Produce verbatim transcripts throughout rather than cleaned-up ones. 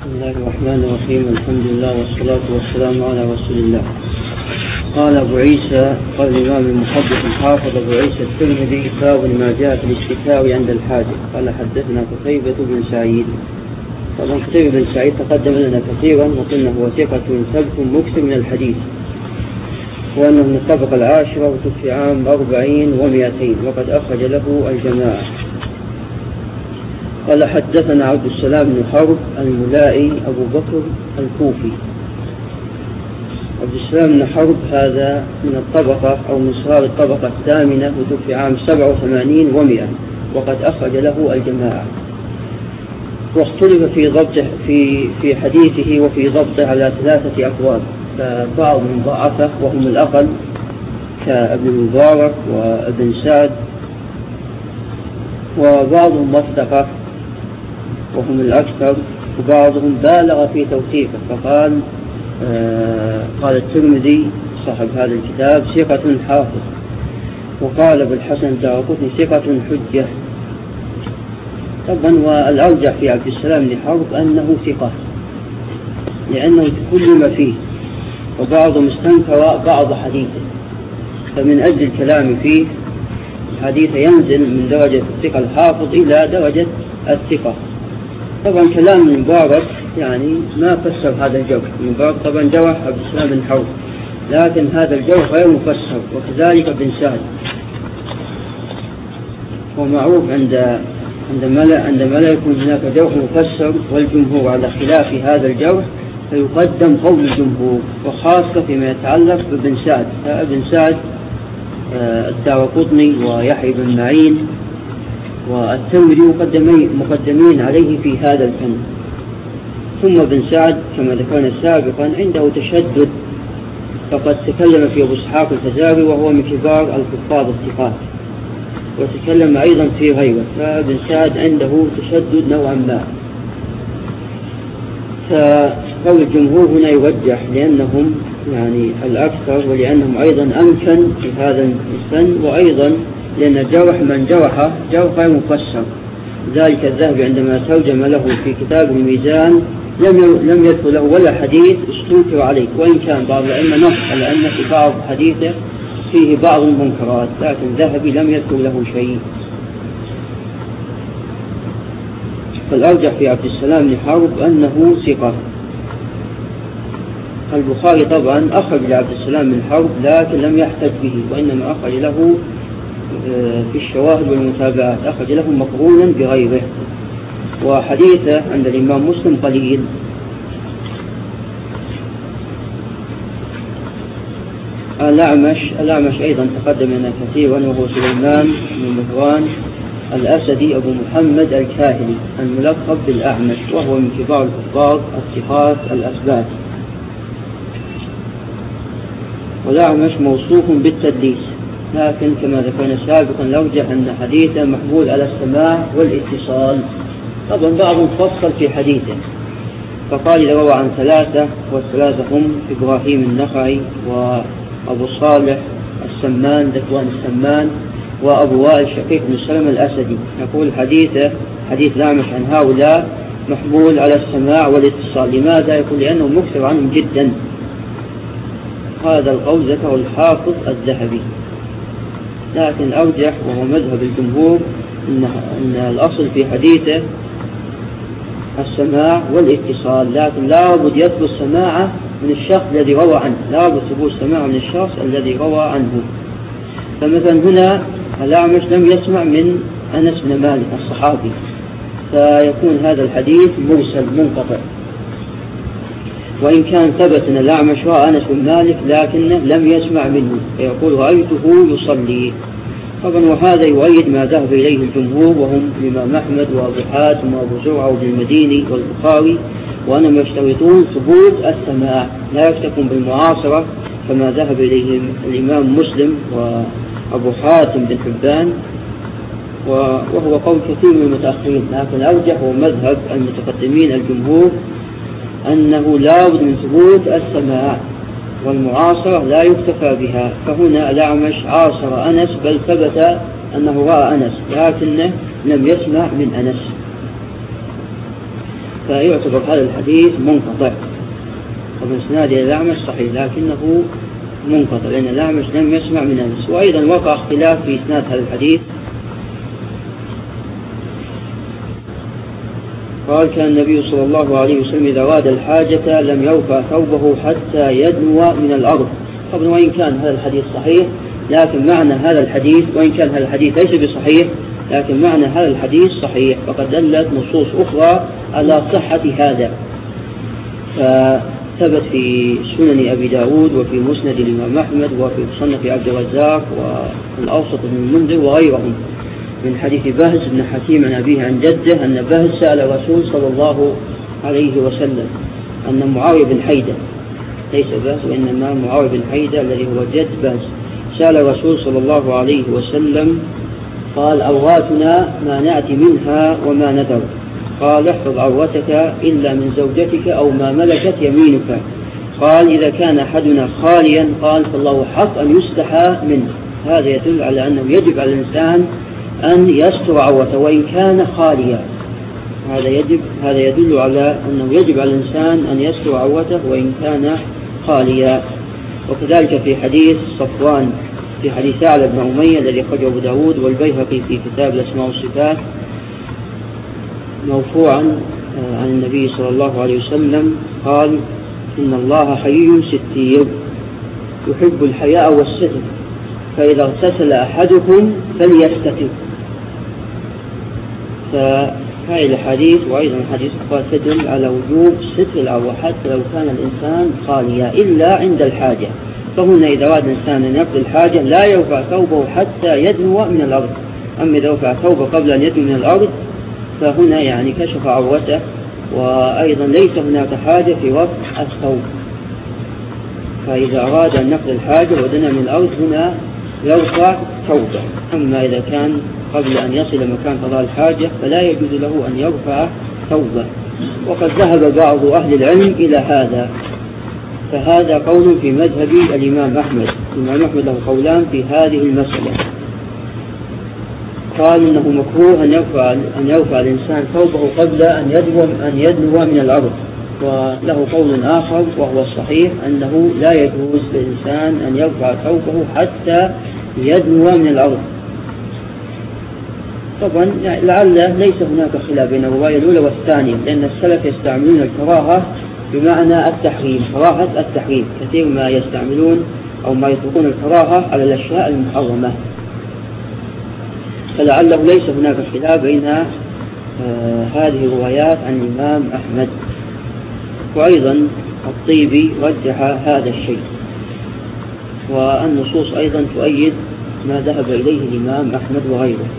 بسم الله الرحمن الرحيم. الحمد لله والصلاة والسلام على رسول الله. قال أبو عيسى، قال الإمام المحدث الحافظ أبو عيسى الترمذي: باب ما جاء في الاستكاء عند الحاجة. قال حدثنا قتيبة بن سعيد. طبعا قتيبة بن سعيد تقدم لنا كثيرا وقلنا هو ثقة ثبت مكثر من الحديث، وأنه من الطبقة العاشرة وتوفي عام أربعين ومئتين، وقد أخرج له الجماعة. قال حدثنا عبد السلام بن حرب الملائي أبو بكر الكوفي. عبد السلام بن حرب هذا من الطبقة أو من صغار الطبقة الثامنة وتوفي عام سبعة وثمانين ومئة، وقد أخرج له الجماعة. واختلف في ضبطه في في حديثه وفي ضبطه على ثلاثة أقوال، فبعضهم ضعفه وهم الأقل كابن المبارك وابن سعد، وبعضهم وثقه وهم الأكثر، وبعضهم بالغ في توثيقه فقال آه قال الترمذي صاحب هذا الكتاب ثقة حافظ، وقال ابو الحسن الدارقطني ثقة حجة. طبعا والأرجح في عبد السلام بن حرب أنه ثقة، لأنه تكلم فيه وبعضهم استنكر بعض حديثه، فمن أجل الكلام فيه الحديث ينزل من درجة الثقة الحافظ إلى درجة الثقة. طبعا كلام المبارك يعني ما فسر هذا الجرح. المبارك طبعا جرح عبد السلام بن حرب، لكن هذا الجرح غير مفسر، وكذلك ابن سعد. ومعروف عند عند ملا عندما لا يكون هناك جرح مفسر والجمهور على خلاف هذا الجرح فيقدم قول الجمهور، وخاصة فيما يتعلق بابن سعد. فابن سعد الدارقطني ويحيى بن معين والترمذي مقدمين مقدمين عليه في هذا الفن. ثم ابن سعد كما ذكرنا سابقا عنده تشدد، فقد تكلم في أبو إسحاق الفزاري وهو من كبار الحفاظ الثقات، وتكلم أيضا في غيره، فابن سعد عنده تشدد نوعا ما. فقول الجمهور هنا يرجح لأنهم يعني الأكثر، ولأنهم أيضا أمكن في هذا الفن، وأيضا لأن جرح من جرح جرح غير مفسر. ذلك الذهبي عندما ترجم له في كتاب الميزان لم لم يذكر له ولا حديث استنكر عليه، وإن كان بعض الأئمة نص على أن في بعض حديثه فيه بعض المنكرات، لكن الذهبي لم يذكر له شيء. فالأرجح في عبد السلام بن حرب أنه ثقة. البخاري طبعا أخرج لعبد السلام بن حرب لكن لم يحتج به، وإنما أخرج له في الشواهد والمتابعات، أخرج له مقرونا بغيره، وحديثه عند الإمام مسلم قليل. الأعمش الأعمش أيضا تقدم لنا كثيرا، وهو سليمان بن مهران الأسدي أبو محمد الكاهلي الملقب بالأعمش، وهو من كبار الحفاظ الثقات الأثبات. والأعمش موصوف بالتدليس، لكن كما ذكرنا سابقا الأرجح أن حديثه محمول على السماع والاتصال. طبعا بعضهم فصل في حديثه فقال إذا روى عن ثلاثة، والثلاثة هم إبراهيم النخعي وأبو صالح السمان ذكوان السمان وأبو وائل شقيق بن سلمة الأسدي، يقول حديثه حديث الأعمش عن هؤلاء محمول على السماع والاتصال. لماذا؟ يقول لأنه مكثر عنهم جدا. هذا القول ذكره الحافظ الذهبي، لكن أرجح وهو مذهب الجمهور إن, إن الأصل في حديثه السماع والاتصال، لكن لا بد يثبت السماع من الشخص الذي روى عنه، لا بد ثبوت السماع من الشخص الذي روى عنه. فمثلا هنا الأعمش لم يسمع من أنس بن مالك الصحابي، فيكون هذا الحديث مرسل منقطع. وإن كان ثبت أن الأعمش رأى أنس بن مالك لكنه لم يسمع منه، فيقول رأيته يصلي. طبعا وهذا يؤيد ما ذهب إليه الجمهور، وهم الإمام أحمد وأبو حاتم وأبو زرعة وابن المديني والبخاري، وأنهم يشترطون ثبوت السماع، لا يكتفون بالمعاصرة كما ذهب إليه الإمام مسلم وأبو حاتم بن حبان، وهو قول كثير من المتأخرين. لكن الأرجح هو مذهب المتقدمين الجمهور أنه لا بد من ثبوت السماع، والمعاصرة لا يكتفى بها. فهنا الأعمش عاصر أنس، بل ثبت أنه رأى أنس لكنه لم يسمع من أنس. فيعتبر هذا الحديث منقطع. طبعا إسناد الأعمش صحيح لكنه منقطع لأن الأعمش لم يسمع من أنس. وأيضا وقع اختلاف في إسناد هذا الحديث. قال كان النبي صلى الله عليه وسلم إذا أراد الحاجة لم يرفع ثوبه حتى يدنو من الأرض. طبعا وإن كان هذا الحديث صحيح لكن معنى هذا الحديث وإن كان هذا الحديث ليس بصحيح لكن معنى هذا الحديث صحيح، فقد دلت نصوص أخرى على صحة هذا. فثبت في سنن أبي داود وفي مسند الإمام أحمد وفي مصنف عبد الرزاق والأوسط بن المنذر وغيرهم من حديث بهز بن حكيم عن أبيه عن جده أن بهز سأل الرسول صلى الله عليه وسلم أن معاوية بن حيدة ليس بهز وإنما معاوية بن حيدة الذي هو جد بهز سأل الرسول صلى الله عليه وسلم قال عوراتنا ما نأتي منها وما نذر. قال احفظ عورتك إلا من زوجتك أو ما ملكت يمينك. قال إذا كان أحدنا خاليا قال فالله حق أن يستحى منه. هذا يدل على أنه يجب على الإنسان أن يستر عورته وإن كان خاليا. هذا يجب هذا يدل على أنه يجب على الإنسان أن يستر عورته وإن كان خاليا. وكذلك في حديث صفوان في حديث ثعلب بن أمية الذي أخرجه أبو داود والبيهقي في كتاب الأسماء والصفات مرفوعا عن النبي صلى الله عليه وسلم قال إن الله حيي ستير يحب الحياء والستر فإذا اغتسل أحدكم فليستتر. فهذه الحديث وأيضا حديث أخرى تدل على وجوب ستر العورة حتى لو كان الإنسان خاليا إلا عند الحاجة. فهنا إذا أراد الإنسان أن يقضي الحاجة لا يرفع ثوبه حتى يدنو من الأرض. أما إذا رفع ثوبه قبل أن يدنو من الأرض فهنا يعني كشف عورته وأيضا ليس هناك حاجة في رفع الثوب. فإذا أراد أن يقضي الحاجة ودنا من الأرض هنا يرفع ثوبه. أما إذا كان قبل أن يصل مكان قضاء الحاجة فلا يجوز له أن يرفع ثوبه. وقد ذهب بعض أهل العلم إلى هذا. فهذا قول في مذهب الإمام أحمد. الإمام أحمد له قولان في هذه المسألة. قال إنه مكروه أن يرفع أن يرفع الإنسان ثوبه قبل أن يدنو أن يدنو من الأرض. وله قول آخر وهو الصحيح أنه لا يجوز للإنسان أن يرفع ثوبه حتى يدنو من الأرض. طبعا لعل ليس هناك خلاف بين الرواية الأولى والثانية لأن السلف يستعملون الكراهة بمعنى التحريم كراهة التحريم. كثير ما يستعملون أو ما يطلقون الكراهة على الأشياء المحرمة. فلعله ليس هناك خلاف بين آه هذه الروايات عن الإمام أحمد. وأيضا الطيبي رجح هذا الشيء. والنصوص أيضا تؤيد ما ذهب إليه الإمام أحمد وغيره.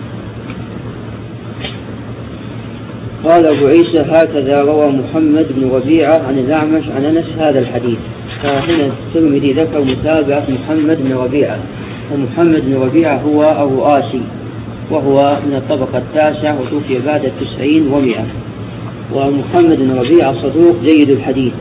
قال أبو عيسى هكذا روى محمد بن ربيعة عن الأعمش عن أنس هذا الحديث. فهنا الترمذي ذكر متابعة محمد بن ربيعة. ومحمد بن ربيعة هو أبو آسي وهو من الطبقة التاسعة وتوفي بعد التسعين ومئة. ومحمد بن ربيعة صدوق جيد الحديث.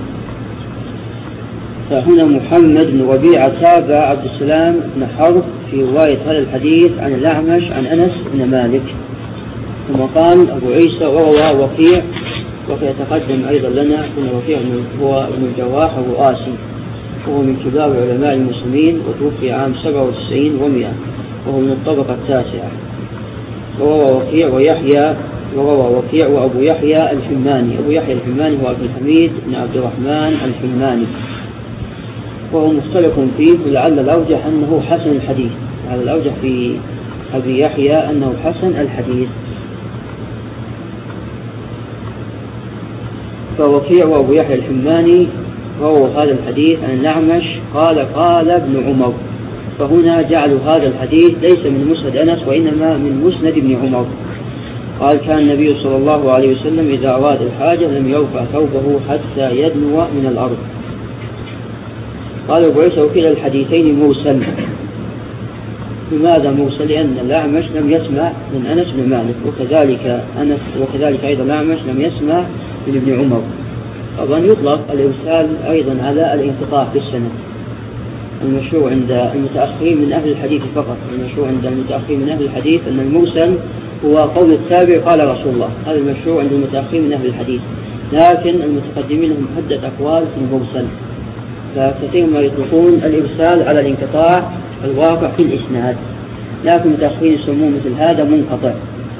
فهنا محمد بن ربيعة تابع عبد السلام بن حرب في رواية هذا الحديث عن الأعمش عن أنس بن مالك. ثم قال أبو عيسى وروى وكيع ويتقدم أيضا لنا أن وكيع هو ابن الجراح أبو آسي وهو من كبار علماء المسلمين وتوفي عام سبعة وتسعين ومئة وهو من الطبقة التاسعة. وروى وكيع ويحيى وروى وكيع وأبو يحيى الحماني. أبو يحيى الحماني هو عبد الحميد بن عبد الرحمن الحماني وهو مختلف فيه ولعل الأرجح أنه حسن الحديث. هذا الأرجح في أبي يحيى أنه حسن الحديث. فوكيع وأبو يحيى الحماني رووا هذا الحديث عن الأعمش قال قال ابن عمر. فهنا جعلوا هذا الحديث ليس من مسند أنس وإنما من مسند ابن عمر. قال كان النبي صلى الله عليه وسلم إذا أراد الحاجة لم يرفع ثوبه حتى يدنو من الأرض. قال أبو عيسى وكلا الحديثين مرسل. لماذا مرسل؟ لأن الأعمش لم يسمع من أنس بن مالك وكذلك أنس وكذلك أيضا الأعمش لم يسمع من ابن عمر. طبعا يطلق الإرسال أيضا على الانقطاع في السند. المشروع عند المتأخرين من أهل الحديث فقط. المشروع عند المتأخرين من أهل الحديث أن المرسل هو قول التابع قال رسول الله، هذا المشروع عند المتأخرين من أهل الحديث، لكن المتقدمين لهم عدة أقوال في المرسل، فكثير ما يطلقون الإرسال على الانقطاع الواقع في الإسناد، لكن المتأخرين يسمون مثل هذا منقطع.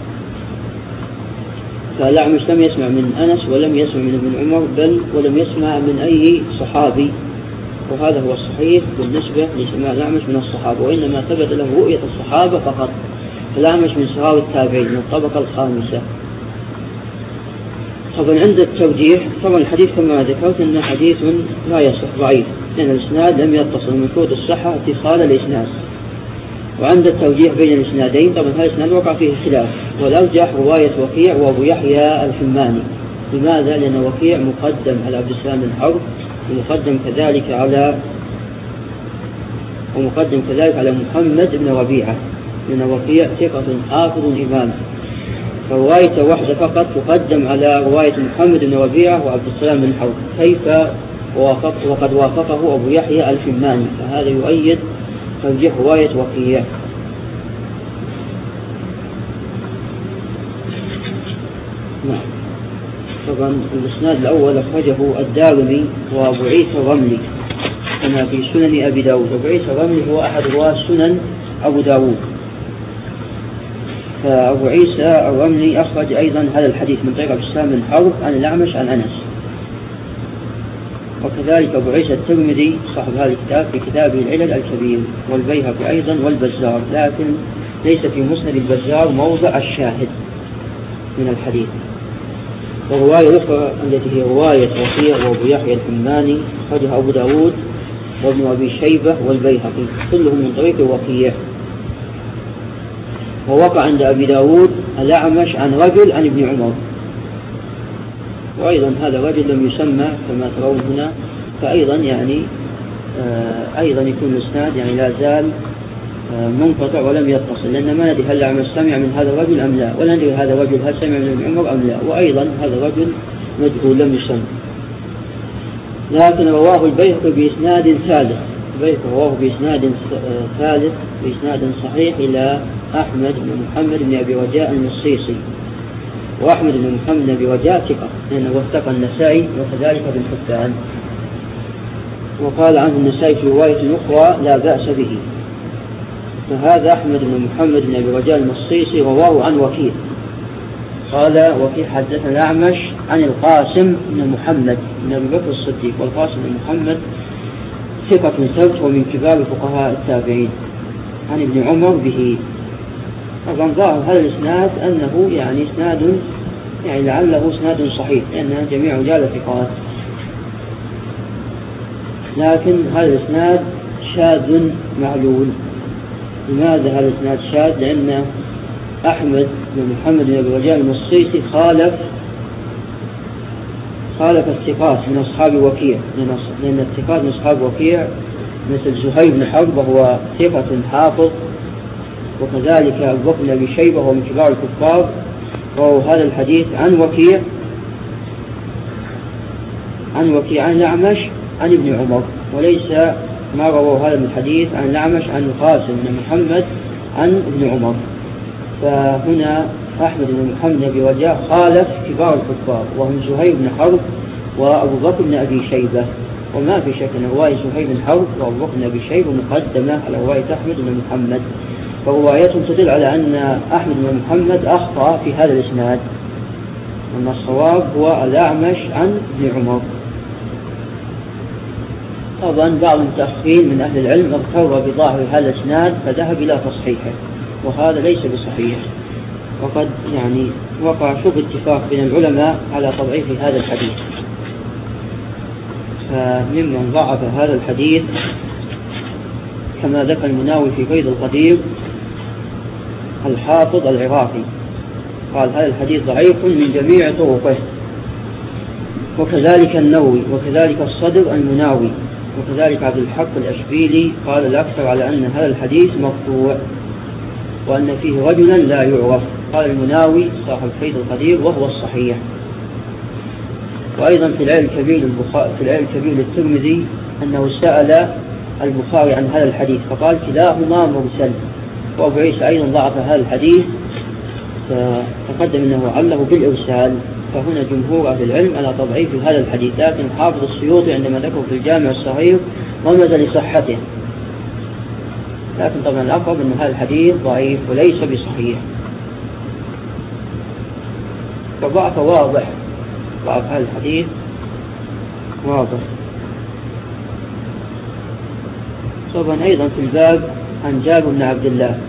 فالأعمش لم يسمع من أنس ولم يسمع من ابن عمر، بل ولم يسمع من أي صحابي، وهذا هو الصحيح بالنسبة لسماع الأعمش من الصحابة، وإنما ثبت له رؤية الصحابة فقط. الأعمش من صحابة التابعين من الطبقة الخامسة. طبعا عند التوجيه، طبعا الحديث كما ذكرت أنه حديث لا يصح، ضعيف، لأن الإسناد لم يتصل، من شروط الصحة اتصال الإسناد. وعند التوجيه بين الإسنادين، طبعا هذا الإسناد وقع فيه خلاف، والأرجح رواية وكيع وأبو يحيى الحماني. لماذا؟ لأن وكيع مقدم على عبد السلام بن حرب، ومقدم كذلك على ومقدم كذلك على محمد بن ربيعة، لأن وكيع ثقة حافظ إمام، فرواية واحدة فقط تقدم على رواية محمد بن ربيعة وعبد السلام بن حرب، كيف وافق وقد وافقه أبو يحيى الحماني، فهذا يؤيد ترجيح رواية وكيع. نعم. طبعا الإسناد الأول أخرجه الدارمي وأبو عيسى الرملي كما في سنن أبي داود. أبو عيسى الرملي هو أحد رواة سنن أبو داود. فأبو عيسى الرملي أخرج أيضا هذا الحديث من طريق عبد السلام بن حرب عن الأعمش عن أنس. وكذلك أبو عيسى الترمذي صاحب هذا الكتاب في كتابه العلل الكبير، والبيهقي أيضا والبزار، لكن ليس في مسند البزار موضع الشاهد من الحديث. والرواية الأخرى التي هي رواية وكيع وأبو يحيى الحماني أخرجها أبو داود وابن أبي شيبة والبيهقي كلهم من طريق وكيع. ووقع عند أبي داود الأعمش عن رجل عن ابن عمر، وأيضا هذا الرجل لم يسمى كما ترون هنا، فأيضا يعني آه أيضا يكون الإسناد يعني لا زال آه منقطع ولم يتصل، لأن ما ندري هل الأعمش سمع من هذا الرجل أم لا، ولا ندري هذا الرجل هل سمع من ابن عمر أم لا، وأيضا هذا الرجل مجهول لم يسمى. لكن رواه البيهقي بإسناد ثالث، البيهقي رواه بإسناد ثالث بإسناد صحيح إلى أحمد بن محمد بن أبي رجاء المصيصي، وأحمد بن محمد بن أبي رجاء ثقة لأنه وثق النسائي وكذلك ابن حبان، وقال عنه النسائي في رواية أخرى لا بأس به. فهذا أحمد بن محمد بن أبي رجاء المصيصي رواه عن وكيع، قال وكيع حدثنا الأعمش عن القاسم بن محمد بن أبي بكر الصديق، والقاسم بن محمد ثقة ثبت ومن كبار فقهاء التابعين، عن ابن عمر به. طبعا ظاهر هذا الإسناد أنه يعني إسناد يعني لعله إسناد صحيح، لأن جميع رجال ثقات، لكن هذا الإسناد شاذ معلول. لماذا هذا الإسناد شاذ؟ لأن أحمد بن محمد بن أبي رجاء المصيصي خالف خالف الثقات من أصحاب وكيع، لأن الثقات من أصحاب وكيع مثل زهير بن حرب وهو ثقة حافظ، وكذلك أبو بكر بن أبي شيبة وهو من كبار الكفار، وهو هذا الحديث عن وكيع عن وكيع عن الأعمش عن ابن عمر، وليس ما رواه هذا الحديث عن الأعمش عن القاسم بن محمد عن ابن عمر. فهنا أحمد بن محمد بن أبي رجاء خالف كبار الكفار وهم زهير بن حرب وأبو بكر بن أبي شيبة، وما في شك أن رواية زهير بن حرب وأبو بكر بن أبي شيبة مقدمة على رواية أحمد بن محمد، فروايتهم تدل على أن أحمد بن محمد أخطأ في هذا الإسناد، أن الصواب هو الأعمش عن ابن عمر. طبعا بعض المتأخرين من أهل العلم اغتر بظاهر هذا الإسناد فذهب إلى تصحيحه، وهذا ليس بصحيح، وقد يعني وقع شبه اتفاق بين العلماء على تضعيف هذا الحديث. فممن ضعف هذا الحديث كما ذكر المناوي في فيض القدير الحافظ العراقي، قال هذا الحديث ضعيف من جميع طرقه، وكذلك النووي، وكذلك الصدر المناوي، وكذلك عبد الحق الأشبيلي قال الأكثر على أن هذا الحديث مقطوع وأن فيه رجلا لا يعرف. قال المناوي صاحب فيض القدير وهو الصحيح. وأيضا في العلم الكبير في العلم الكبير للترمذي أنه سأل البخاري عن هذا الحديث فقال كلاهما مرسل، وأبو عيسى أيضا ضعف هذا الحديث فتقدم أنه عله بالإرسال، فهنا جمهور أهل العلم على تضعيف هذا الحديث، لكن حافظ السيوطي عندما ذكر في الجامع الصغير رمز لصحته، لكن طبعا الأقرب أن هذا الحديث ضعيف وليس بصحيح، فضعف واضح، ضعف هذا الحديث واضح. طبعا أيضا في الباب عن جابر بن عبد الله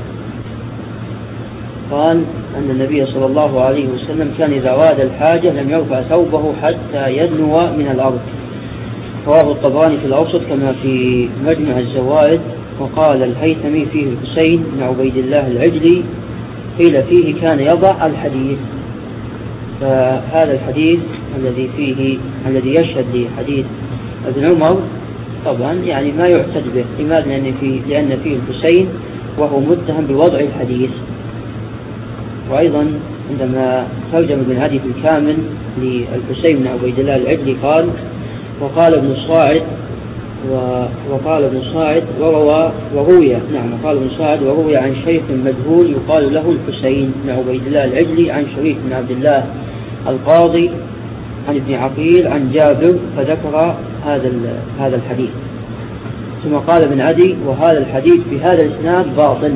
قال أن النبي صلى الله عليه وسلم كان إذا أراد الحاجة لم يرفع ثوبه حتى يدنو من الأرض، رواه الطبراني في الأوسط كما في مجمع الزوائد. وقال الهيثمي فيه الحسين بن عبيد الله العجلي قيل فيه كان يضع الحديث. فهذا الحديث الذي فيه الذي يشهد لحديث ابن عمر طبعا يعني ما يعتد به، لماذا؟ لأن فيه, لأن فيه الحسين وهو متهم بوضع الحديث. وأيضا عندما ترجم ابن عدي في الكامل للحسين بن عبيد الله العجلي قال وقال ابن صاعد وقال ابن صاعد وروى وروي نعم وقال ابن صاعد وروي عن شيخ مجهول يقال له الحسين بن عبيد الله العجلي عن شريك بن عبد الله القاضي عن ابن عقيل عن جابر، فذكر هذا هذا الحديث. ثم قال ابن عدي وهذا الحديث بهذا الإسناد باطل،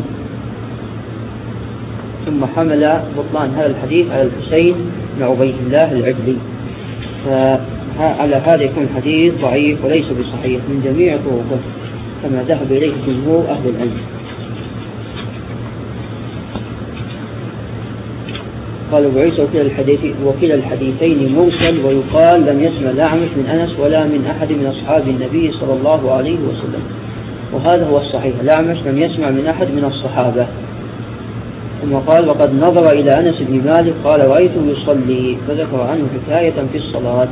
ثم حمل بطلان هذا الحديث على الحسين بن عبيد الله العجلي، فعلى هذا يكون الحديث ضعيف وليس بصحيح من جميع طرقه كما ذهب إليه جمهور أهل العلم. قال أبو عيسى وكلا الحديثين مرسل، ويقال لم يسمع الأعمش من أنس ولا من أحد من أصحاب النبي صلى الله عليه وسلم، وهذا هو الصحيح، الأعمش لم يسمع من أحد من الصحابة. ثم قال وقد نظر إلى أنس بن مالك قال رأيته يصلي، فذكر عنه حكاية في الصلاة.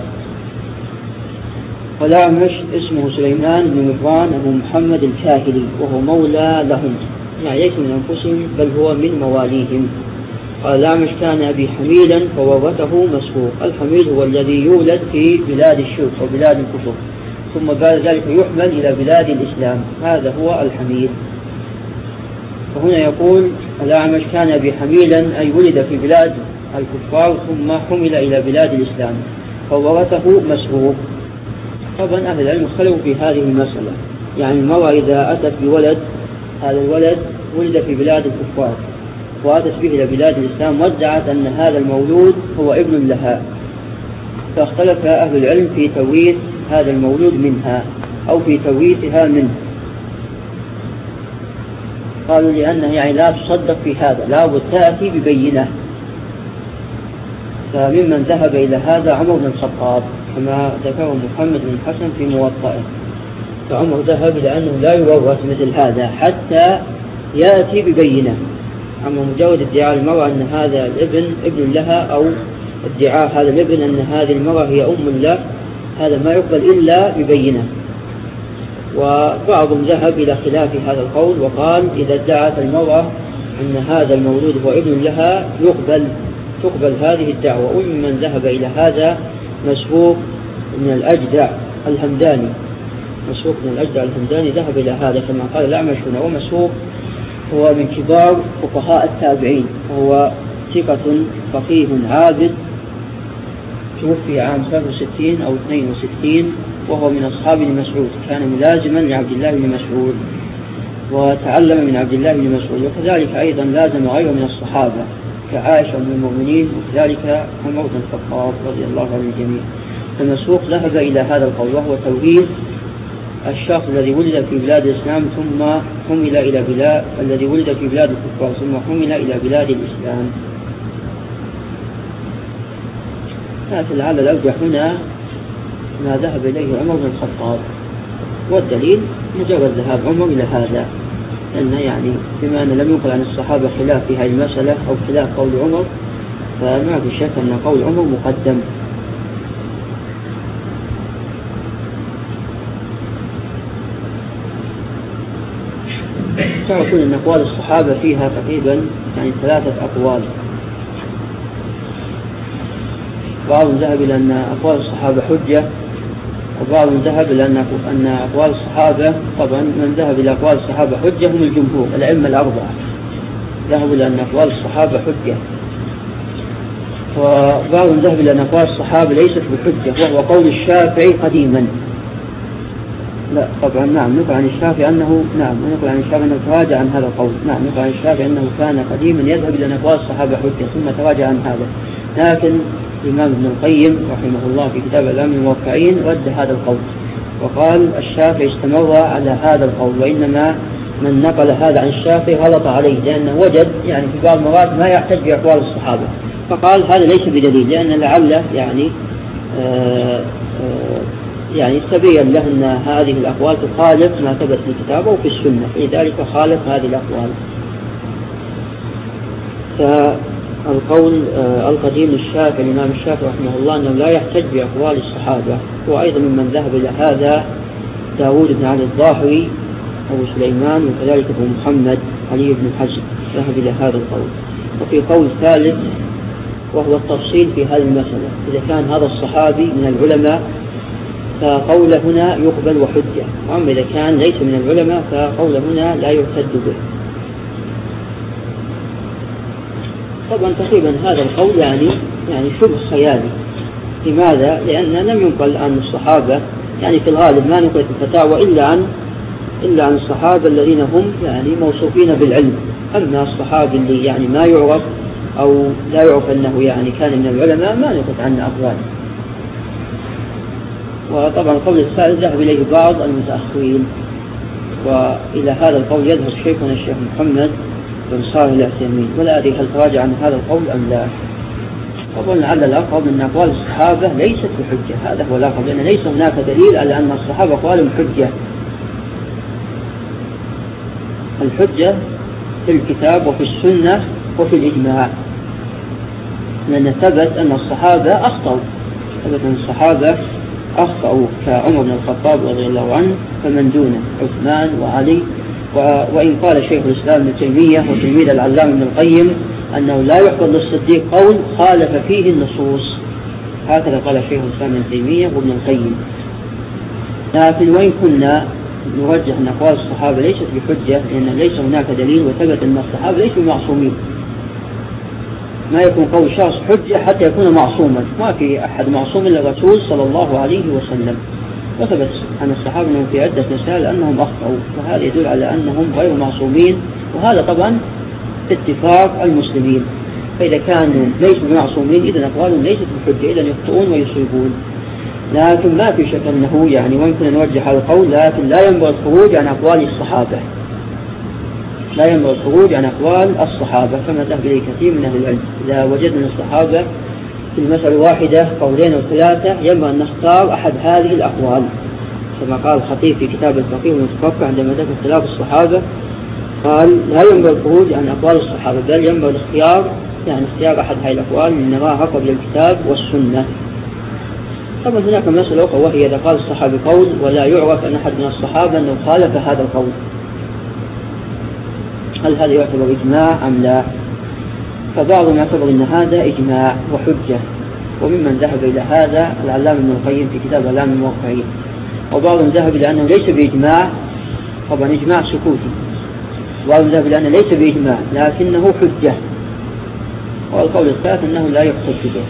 والأعمش اسمه سليمان بن مهران أبو محمد الكاهلي، وهو مولى لهم، يعني ليس من أنفسهم بل هو من مواليهم. قال الأعمش كان أبي حميلا فورثه مسروق. الحميل هو الذي يولد في بلاد الشرك وبلاد الكفر ثم بعد ذلك يحمل إلى بلاد الإسلام، هذا هو الحميل. فهنا يقول الأعمش كان أبي حميلا أي ولد في بلاد الكفار ثم حمل إلى بلاد الإسلام فورثه مسروق. طبعا أهل العلم اختلفوا في هذه المسألة، يعني المرأة إذا أتت بولد، هذا الولد ولد في بلاد الكفار وأتت به إلى بلاد الإسلام وادعت أن هذا المولود هو ابن لها، فاختلف أهل العلم في توريث هذا المولود منها أو في توريثها منه. قالوا لأنه يعني لا تصدق في هذا، لا بد تأتي ببينة. فممن ذهب إلى هذا عمر بن الخطاب كما ذكره محمد بن حسن في موطئه، فعمر ذهب إلى أنه لا يورث مثل هذا حتى يأتي ببينة. أما مجرد ادعاء المرأة أن هذا الابن ابن لها أو ادعاء هذا الابن أن هذه المرأة هي أم له، هذا ما يقبل إلا ببينة. وبعضهم ذهب إلى خلاف هذا القول وقال إذا ادعت المرأة أن هذا المولود هو ابن لها يقبل تقبل هذه الدعوة. ومن ذهب إلى هذا مسروق من الأجدع الهمداني، مسروق من الأجدع الهمداني ذهب إلى هذا كما قال الأعمش هنا. ومسروق هو من كبار فقهاء التابعين، وهو ثقة فقيه عابد، توفي عام ثلاثة وستين أو اثنين وستين، وهو من أصحاب ابن مسعود، كان ملازما لعبد الله بن مسعود وتعلم من عبد الله بن مسعود، وكذلك أيضا لازم غيره من الصحابة كعائشة أم المؤمنين وكذلك عمر بن الخطاب رضي الله عن الجميع. فمسروق ذهب إلى هذا القول وهو توريث الشخص الذي ولد في بلاد الإسلام ثم حمل إلى بلاد الذي ولد في بلاد الكفار ثم حمل إلى بلاد الإسلام. لكن لعل الأرجح هنا ما ذهب إليه عمر بن الخطاب، والدليل مجرد ذهاب عمر إلى هذا، لأن يعني بما أن لم ينقل عن الصحابة خلاف في هذه المسألة أو خلاف قول عمر، فما في شك أن قول عمر مقدم. تعرفون أن أقوال الصحابة فيها تقريبا يعني ثلاثة أقوال. بعضهم ذهب إلى أن أقوال الصحابة حجة، وبعضهم ذهب إلى أن أقوال الصحابة، طبعا من ذهب إلى أقوال الصحابة حجة هم الجمهور الأئمة الأربعة، ذهبوا إلى أن أقوال الصحابة حجة. وبعضهم ذهب إلى أن أقوال الصحابة ليست بحجة، وهو قول الشافعي قديما. لا طبعا نعم، نقل عن الشافعي أنه نعم نقل عن الشافعي أنه تراجع عن هذا القول. نعم نقل عن الشافعي أنه كان قديما يذهب إلى أن أقوال الصحابة حجة ثم تراجع عن هذا. لكن الإمام ابن القيم رحمه الله في كتاب الإعلام الموقعين رد هذا القول وقال الشافعي استمر على هذا القول، وإنما من نقل هذا عن الشافعي غلط عليه، لأنه وجد يعني في بعض المرات ما يحتج بأقوال الصحابة، فقال هذا ليس بدليل، لأن لعل يعني آآ آآ يعني تبين له أن هذه الأقوال تخالف ما ثبت في الكتاب وفي السنة، لذلك خالف هذه الأقوال. فالقول القديم للشافعي الإمام الشافعي رحمه الله أنه لا يحتج بأقوال الصحابة، وأيضا ممن ذهب إلى هذا داود بن علي الظاهري أبو سليمان، وكذلك أبو محمد علي بن حزم ذهب إلى هذا القول. وفي قول ثالث وهو التفصيل في هذه المسألة، إذا كان هذا الصحابي من العلماء فقوله هنا يقبل وحجة، وأما إذا كان ليس من العلماء فقوله هنا لا يعتد به. طبعا تقريبا هذا القول يعني يعني شبه خيالي. لماذا؟ لأن لم ينقل عن الصحابة، يعني في الغالب ما نقلت الفتاوى إلا عن إلا عن الصحابة الذين هم يعني موصوفين بالعلم. أما الصحابي اللي يعني ما يعرف أو لا يعرف أنه يعني كان من العلماء ما نقلت عنه أقوال. وطبعا القول الثالث ذهب إليه بعض المتأخرين، وإلى هذا القول يذهب شيخنا الشيخ محمد بن صالح العثيمين، ولا أدري هل تراجع عن هذا القول أم لا. طبعا لعل الأقرب أن أقوال الصحابة ليست بحجة، هذا هو الأقرب، لأن ليس هناك دليل على أن الصحابة قالوا حجة. الحجة في الكتاب وفي السنة وفي الإجماع، لأن ثبت أن الصحابة أخطأوا، ثبت أن الصحابة أخطأوا كعمر بن الخطاب رضي الله عنه فمن دونه عثمان وعلي. وإن قال شيخ الإسلام ابن تيمية وتلميذ العلامة ابن القيم أنه لا يحفظ للصديق قول خالف فيه النصوص، هكذا قال شيخ الإسلام ابن تيمية وابن القيم. لكن وإن كنا نرجح أن أقوال الصحابة ليست بحجة، لأن ليس هناك دليل وثبت أن الصحابة ليسوا معصومين. ما يكون قول شخص حجة حتى يكون معصوما، ما في أحد معصوم إلا الرسول صلى الله عليه وسلم، وثبت عن الصحابة أنهم في عدة مسائل أنهم أخطأوا، فهذا يدل على أنهم غير معصومين، وهذا طبعا اتفاق المسلمين. فإذا كانوا ليسوا معصومين إذن أقوالهم ليست بحجة، إذن يخطئون ويصيبون. لكن ما في شك أنه يعني ويمكن نوجه هذا القول، لكن لا ينبغي الخروج عن أقوال الصحابة، لا ينبغي الخروج عن أقوال الصحابة كما ذهب إليه كثير من أهل العلم. إذا وجدنا الصحابة في المسألة واحدة قولين أو ثلاثة ينبغي أن نختار أحد هذه الأقوال، كما قال الخطيب في كتاب الفقيه والمتفقه عندما ذكر اختلاف الصحابة، قال لا ينبغي الخروج عن أقوال الصحابة، بل ينبغي الاختيار يعني اختيار أحد هذه الأقوال من نراها قبل الكتاب والسنة. طبعا هناك مسألة أخرى، وهي إذا قال الصحابي قول ولا يعرف أن أحد من الصحابة أنه خالف هذا القول، هل هذا يعتبر إجماع أم لا؟ فبعضهم يعتبر أن هذا إجماع وحجة، وممن ذهب إلى هذا العلامة ابن القيم في كتاب الإعلام الموقعين. وبعضهم ذهب إلى أنه ليس بإجماع، طبعا إجماع سكوتي، وبعضهم ذهب إلى أنه ليس بإجماع لكنه حجة، والقول الثالث أنه لا يقصد به.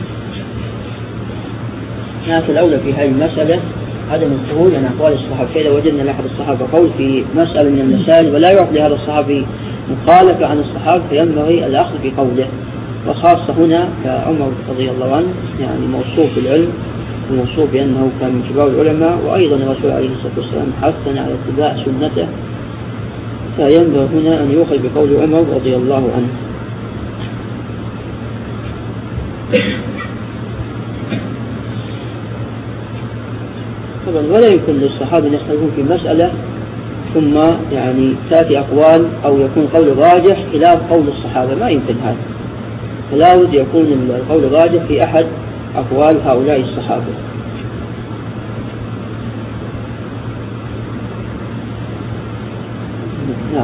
لكن الأولى في هذه المسألة عدم الخروج عن أقوال الصحابة. فإذا وجدنا لأحد الصحابة قول في مسألة من المسائل ولا يعرف لهذا الصحابي مخالفة عن الصحابة فينبغي الأخذ بقوله، وخاصة هنا كعمر رضي الله عنه يعني موصوف بالعلم وموصوف بأنه كان من كبار العلماء، وأيضا الرسول عليه الصلاة والسلام حثنا على اتباع سنته، فينبغي هنا أن يؤخذ بقول عمر رضي الله عنه. طبعا ولا يمكن للصحابة أن يختلفون في مسألة ثم يعني تأتي أقوال أو يكون قول راجح خلاف قول الصحابة، ما يمكن هذا، فلا بد يكون القول راجح في أحد أقوال هؤلاء الصحابة. نعم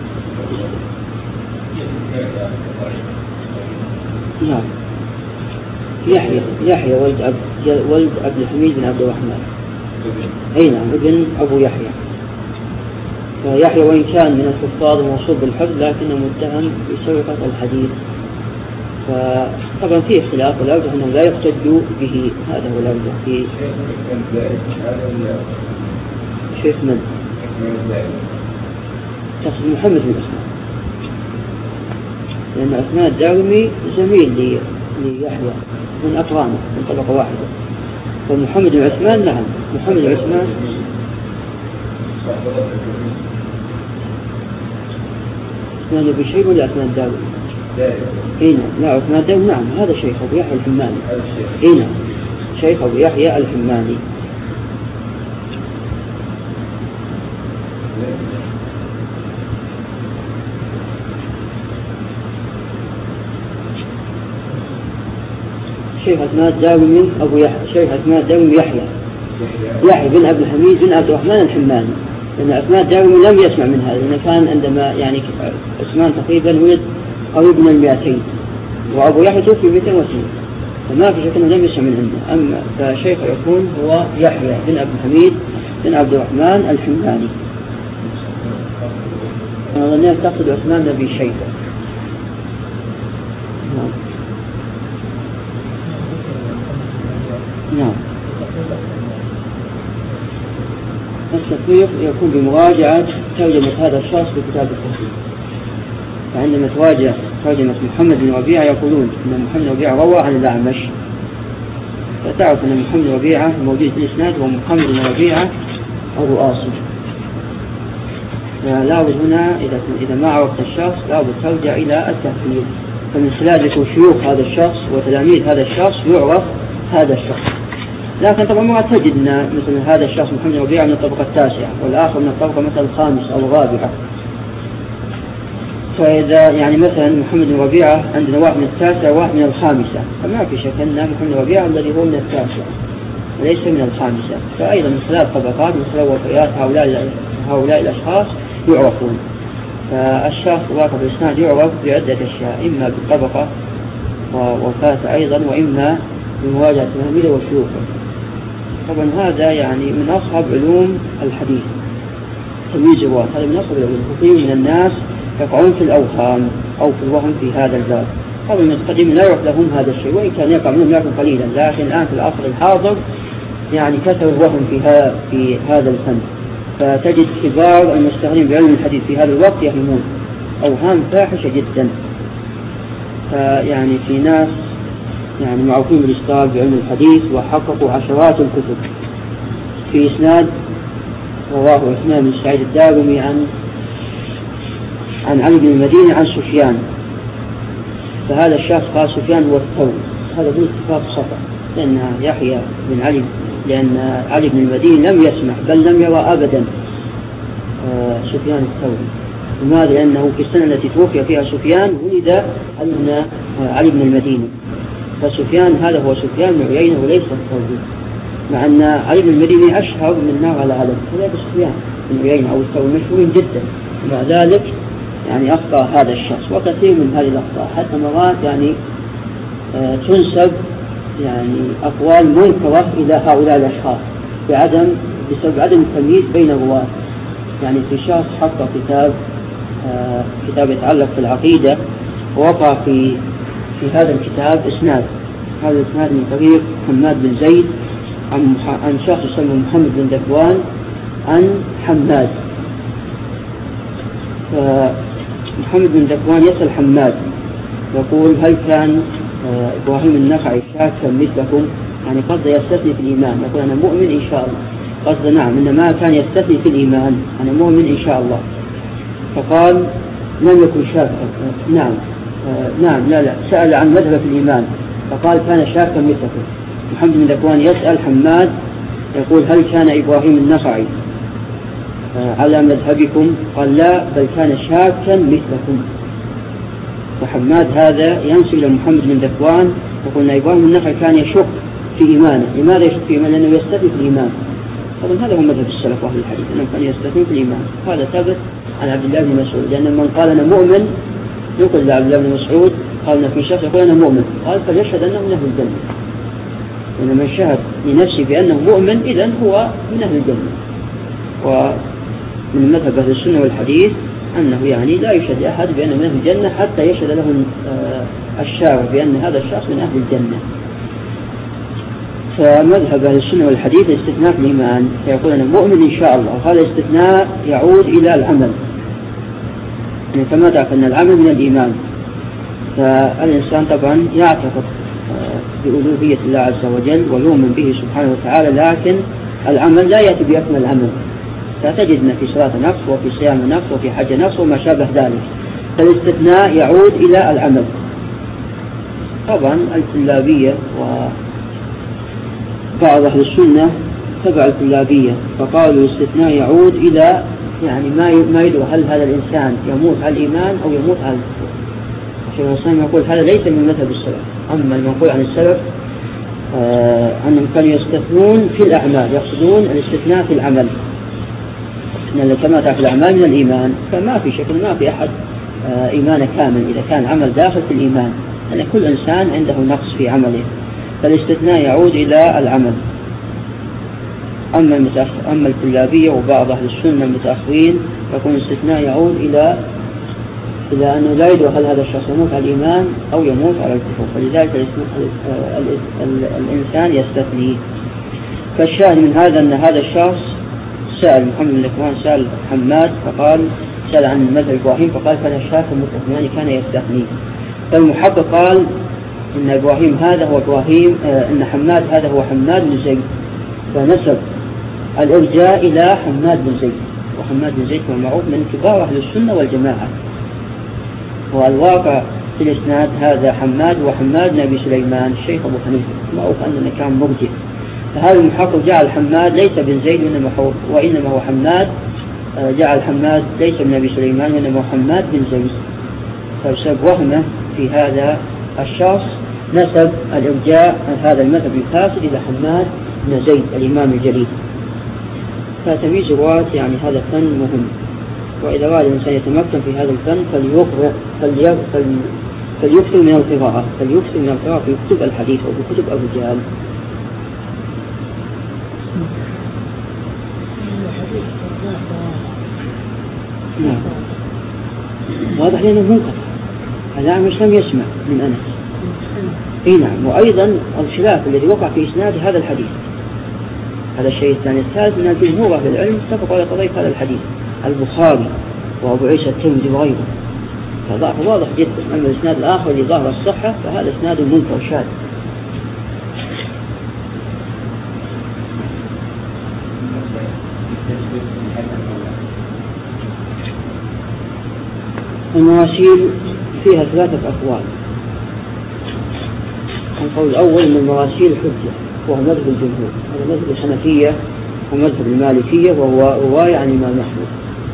نعم يحيى يحيى ولد عبد ولد عبد الحميد بن عبد الرحمن، أي نعم ابن أبو يحيى. فيحيى وإن كان من الحفاظ موصوف بالحفظ لكنه متهم بسرقة الحديث، فطبعا فيه اختلاف، والأرجح أنه لا يحتج به، هذا هو الأرجح. في شيخ من تقصد محمد بن عثمان، لأن عثمان الدارمي زميل ليحيى من أقرانه من طبقة واحدة، فمحمد بن عثمان نعم محمد بن عثمان عثمان بن شيبة ولا عثمان الدارمي؟ اي نعم، لا عثمان الدارمي نعم هذا شيخ أبو يحيى الحماني. اي نعم شيخ أبو يحيى الحماني. شيخ عثمان الدارمي أبو يحيى، شيخ عثمان الدارمي يحيى يحيى بن عبد الحميد بن عبد الرحمن الحماني، لأن عثمان الدارمي لم يسمع من هذا، لأنه كان عندما يعني عثمان تقريبا ولد قريب من المئتين، وأبو يحيى توفي مئتين وسنة، فما في شك أنه لم يسمع من عنده. أما فشيخ يكون هو يحيى بن عبد الحميد بن عبد الرحمن الحماني. أنا ظنيت تقصد عثمان بن شيبة. نعم نعم. التفريق يكون بمراجعة ترجمة هذا الشخص في كتاب التفريق، فعندما تراجع ترجمة محمد بن ربيعة يقولون أن محمد بن ربيعة روى عن الأعمش، فتعرف أن محمد بن ربيعة موجود في الإسناد هو محمد بن ربيعة أبو آصم. لابد هنا إذا إذا ما عرفت الشخص لابد ترجع إلى التفريق، فمن خلال ذكر شيوخ هذا الشخص وتلاميذ هذا الشخص يعرف هذا الشخص. لكن طبعا ما تجد أن مثل هذا الشخص محمد بن ربيعة من الطبقة التاسعة والآخر من الطبقة مثلا الخامسة أو الرابعة، فإذا يعني مثلا محمد بن ربيعة عندنا واحد من التاسعة وواحد من الخامسة، فما في شك أن محمد بن ربيعة الذي هو من التاسعة وليس من الخامسة، فأيضا من خلال الطبقات من خلال وفيات هؤلاء هؤلاء الأشخاص يعرفون. فالشخص واقع في الإسناد يعرف بعدة أشياء، إما بالطبقة ووفاته أيضا، وإما بمواجهة تلاميذه وشيوخه. طبعا هذا يعني من أصعب علوم الحديث، تمييز الرواة هذا من أصعب العلوم. كثير من الناس يقعون في الأوهام أو في الوهم في هذا الباب. طبعا المتقدمين لا يعرف لهم هذا الشيء، وإن كان يقع منهم لكن قليلا، لكن الآن في العصر الحاضر يعني كثر الوهم في, في هذا الفن، فتجد كبار المشتغلين بعلم الحديث في هذا الوقت يهمون أوهام فاحشة جدا. فيعني في ناس يعني معروفين بالاشتغال بعلم الحديث وحققوا عشرات الكتب في إسناد رواه عثمان بن سعيد الدارمي عن عن علي بن المديني عن سفيان، فهذا الشخص قال سفيان هو الثوري، هذا بالاتفاق خطأ، لأن يحيى بن علي لأن علي بن المديني لم يسمع بل لم يرى أبدا سفيان الثوري. لماذا؟ لأنه في السنة التي توفي فيها سفيان ولد علي بن المديني، فسفيان هذا هو سفيان بن عيينة وليس الثوري، مع أن علي بن المديني أشهر من نار على علم، وليس سفيان بن عيينة أو الثوري مشهورين جدا، ومع ذلك يعني أخطأ هذا الشخص. وكثير من هذه الأخطاء حتى مرات يعني آه تنسب يعني أقوال منكرة إلى هؤلاء الأشخاص بعدم بسبب عدم التمييز بين الرواة. يعني في شخص حقق كتاب آه كتاب يتعلق بالعقيدة، ووقع في في هذا الكتاب إسناد، هذا الإسناد من طريق حماد بن زيد عن عن شخص يسمى محمد بن ذكوان عن حماد. محمد بن ذكوان يسأل حماد يقول هل كان إبراهيم النخعي شاكا مثلكم؟ يعني قصد يستثني في الإيمان، يقول أنا مؤمن إن شاء الله، قصد نعم إنما كان يستثني في الإيمان، أنا مؤمن إن شاء الله. فقال لم يكن شاكا، نعم نعم لا لا سأل عن مذهب في الإيمان، فقال كان شاكا مثلكم. محمد بن ذكوان يسأل حماد يقول هل كان إبراهيم النخعي على مذهبكم؟ قال لا بل كان شاكا مثلكم. وحماد هذا ينسب إلى محمد بن ذكوان يقول أن إبراهيم النخعي كان يشك في إيمانه. لماذا يشك في إيمانه؟ لأنه يستثني في الإيمان. طبعا هذا هو مذهب السلف وأهل الحديث، أنهم كانوا يستثنون في الإيمان. هذا ثبت عن عبد الله بن مسعود، لأن من قال أنا مؤمن يقول لعبد الله بن مسعود قال في شخص يقول أنا مؤمن، قال فليشهد أنه من أهل الجنة، لأن من شهد لنفسه بأنه مؤمن إذن هو من أهل الجنة. ومن مذهب أهل السنة والحديث أنه يعني لا يشهد أحد بأنه من أهل الجنة حتى يشهد له الشارع بأن هذا الشخص من أهل الجنة. فمذهب أهل السنة والحديث الاستثناء في الإيمان، فيقول أنا مؤمن إن شاء الله، وهذا الاستثناء يعود إلى العمل، يعني كما تعرف أن العمل من الإيمان. فالإنسان طبعا يعتقد بألوهية الله عز وجل ويؤمن به سبحانه وتعالى، لكن العمل لا يأتي بأكمل العمل، فتجدنا في صلاة نقص وفي صيام نقص وفي حج نقص وما شابه ذلك. فالاستثناء يعود إلى العمل. طبعا الكلابية وبعض أهل السنة تبع الكلابية، فقالوا الاستثناء يعود إلى يعني ما ما يدري هل هذا الإنسان يموت على الإيمان أو يموت على الكفر. الشيخ الإسلام يقول هذا ليس من مذهب السلف. أما المنقول عن السلف آه أنهم كانوا يستثنون في الأعمال، يقصدون الاستثناء في العمل، إن كما تعرف الأعمال من الإيمان، فما في شكل ما في أحد آه إيمان كامل إذا كان عمل داخل في الإيمان، أن يعني كل إنسان عنده نقص في عمله، فالاستثناء يعود إلى العمل. أما أما الكلابية وبعض أهل السنة المتأخرين يكون الاستثناء يعود إلى إلى أنه لا يدري هل هذا الشخص يموت على الإيمان أو يموت على الكفر، فلذلك الإنسان يستثني. فالشاهد من هذا أن هذا الشخص سأل محمد بن ذكوان سأل حماد فقال سأل عن مذهب إبراهيم فقال كان الشاف المتثنيان كان يستثني. فالمحقق قال إن إبراهيم هذا هو إبراهيم آه إن حماد هذا هو حماد بن زيد، فنسب الإرجاء إلى حماد بن زيد، وحماد بن زيد هو معروف من كبار أهل السنة والجماعة. والواقع في الإسناد هذا حماد وحماد بن أبي سليمان الشيخ أبو حنيفة، معروف أنه كان مرجئ. فهذا المحقق جعل حماد ليس بن زيد وإنما هو حماد، جعل حماد ليس من أبي سليمان وإنما هو حماد بن زيد، فبسبب وهمه في هذا الشخص نسب الإرجاء هذا المذهب الفاسد إلى حماد بن زيد الإمام الجليل. فتمييز الرواة يعني هذا فن مهم، وإذا أراد الإنسان يتمكن في هذا الفن فليقرأ فليكثر من القراءة فليكثر من القراءة في كتب الحديث أو في كتب الرجال. نعم. واضح لأنه منقطع، الأعمش لم يسمع من أنس. إيه نعم. وأيضا الخلاف الذي وقع في إسناد هذا الحديث هذا الشيء الثاني. الثالث من الجمهور في العلم اتفقوا على قضية هذا الحديث، البخاري وأبو عيسى الترمذي وغيره، فضعف واضح جدا. أما الإسناد الآخر اللي ظاهر الصحة فهذا إسناد منكر شاذ. المراسيل فيها ثلاثة أقوال. القول الأول أن المراسيل حجة وهو مذهب الجمهور، هذا مذهب الحنفية ومذهب المالكية وهو رواية عن الإمام أحمد.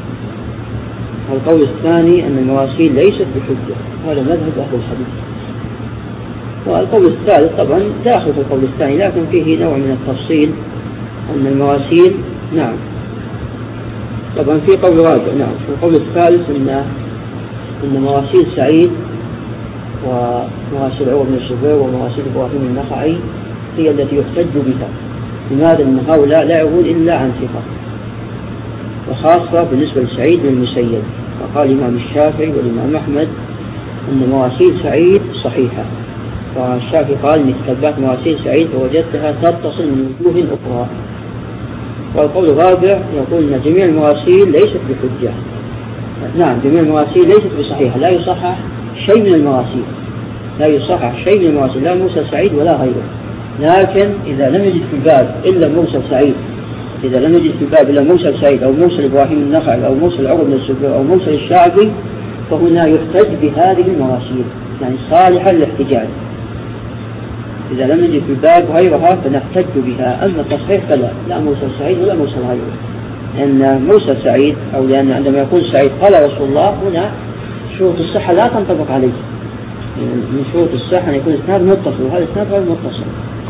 القول الثاني أن المراسيل ليست بحجة، هذا مذهب أهل الحديث. والقول الثالث طبعا داخل في القول الثاني لكن فيه نوع من التفصيل، أن المراسيل نعم طبعا في قول رابع. نعم القول الثالث أن إن مراسيل سعيد ومراسيل عروة بن الزبير ومراسيل إبراهيم النخعي هي التي يحتج بها. لماذا؟ أن هؤلاء لا يعود إلا عن ثقة، وخاصة بالنسبة لسعيد بن المسيب. فقال الإمام الشافعي والإمام أحمد أن مراسيل سعيد صحيحة، فالشافعي قال إن تتبعت مراسيل سعيد فوجدتها تتصل من وجوه أخرى. والقول الرابع يقول أن جميع المراسيل ليست بحجة. نعم جميع المراسيل ليست بصحيحة، لا يصحح شيء من المراسيل، لا يصحح شيء من المراسيل، لا موسى سعيد ولا غيره. لكن إذا لم يجد في الباب إلا موسى سعيد، إذا لم يجد في الباب إلا موسى سعيد أو موسى إبراهيم النخعي أو موسى عروة بن الزبير أو موسى الشعبي، فهنا يحتج بهذه المراسيل، يعني صالحة للاحتجاج. إذا لم يجد في الباب غيرها فنحتج بها. أما التصحيح فلا، لا موسى سعيد ولا موسى غيره، لأن موسى سعيد أو لأن عندما يقول سعيد قال رسول الله، هنا شروط الصحة لا تنطبق عليه. من شروط الصحة أن يكون إسناد متصل، وهذا إسناد غير متصل،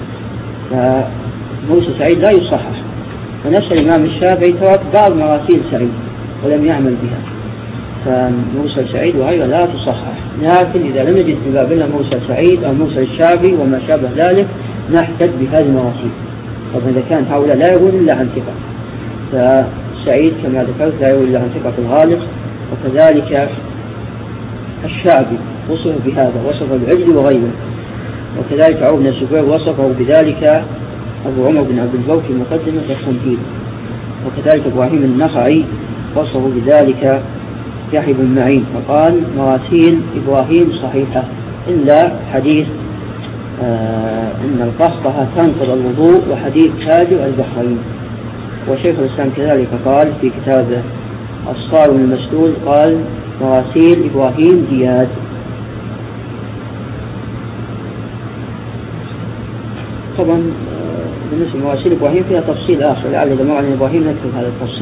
فموسى سعيد لا يصحح. فنفس الإمام الشافعي ترك بعض مراسيل سعيد ولم يعمل بها، فموسى سعيد وغيره لا تصحح. لكن إذا لم يجد في باب إلا موسى سعيد أو موسى الشافعي وما شابه ذلك نحتج بهذه المراسيل. طبعا إذا كان هؤلاء لا يقول إلا عن ثقة، فسعيد كما ذكرت لا يقول إلا عن ثقة في الغالب، وكذلك الشعبي وصفه بهذا، وصفه بالعجل وغيره. وكذلك عمر بن الزبير وصفه بذلك أبو عمر بن عبد البر في مقدمة التمهيد. وكذلك إبراهيم النخعي وصفه بذلك يحيى بن معين، فقال مراسيل إبراهيم صحيحة إلا حديث آه إن القهقه تنقض الوضوء وحديث تاجر البحرين. وشيخ الإسلام كذلك قال في كتابه الصارم المسلول قال مراسيل إبراهيم زياد. طبعا بالنسبة لمراسيل إبراهيم فيها تفصيل آخر، لعل إذا مر عن إبراهيم نذكر هذا التفصيل.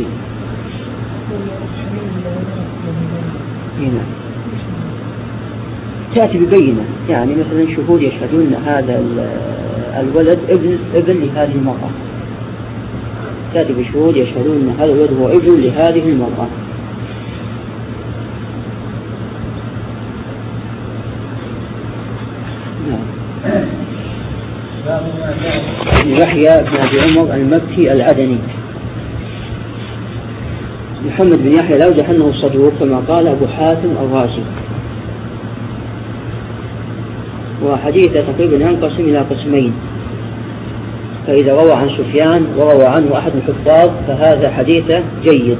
هنا تأتي ببينة، يعني مثلا شهود يشهدون هذا الولد ابن ابن لهذه المرأة، تأتي بشهود يشهدون أن هذا الولد هو ابن لهذه المرأة. يحيى بن أبي عمر المكي العدني. محمد بن يحيى لا يرجح أنه صدوق كما قال أبو حاتم الرازي، وحديثه تقريبا ينقسم إلى قسمين، فإذا روى عن سفيان وروى عنه أحد الحفاظ فهذا حديثه جيد،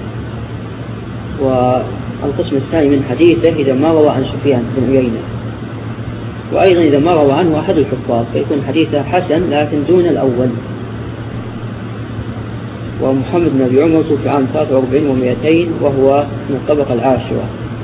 والقسم الثاني من حديثه إذا ما روى عن سفيان بن عيينة، وأيضا إذا ما روى عنه أحد الحفاظ فيكون حديثه حسن لكن دون الأول. ومحمد بن أبي عمر توفي عام ثلاثة وأربعين ومئتين وهو من الطبقة العاشرة.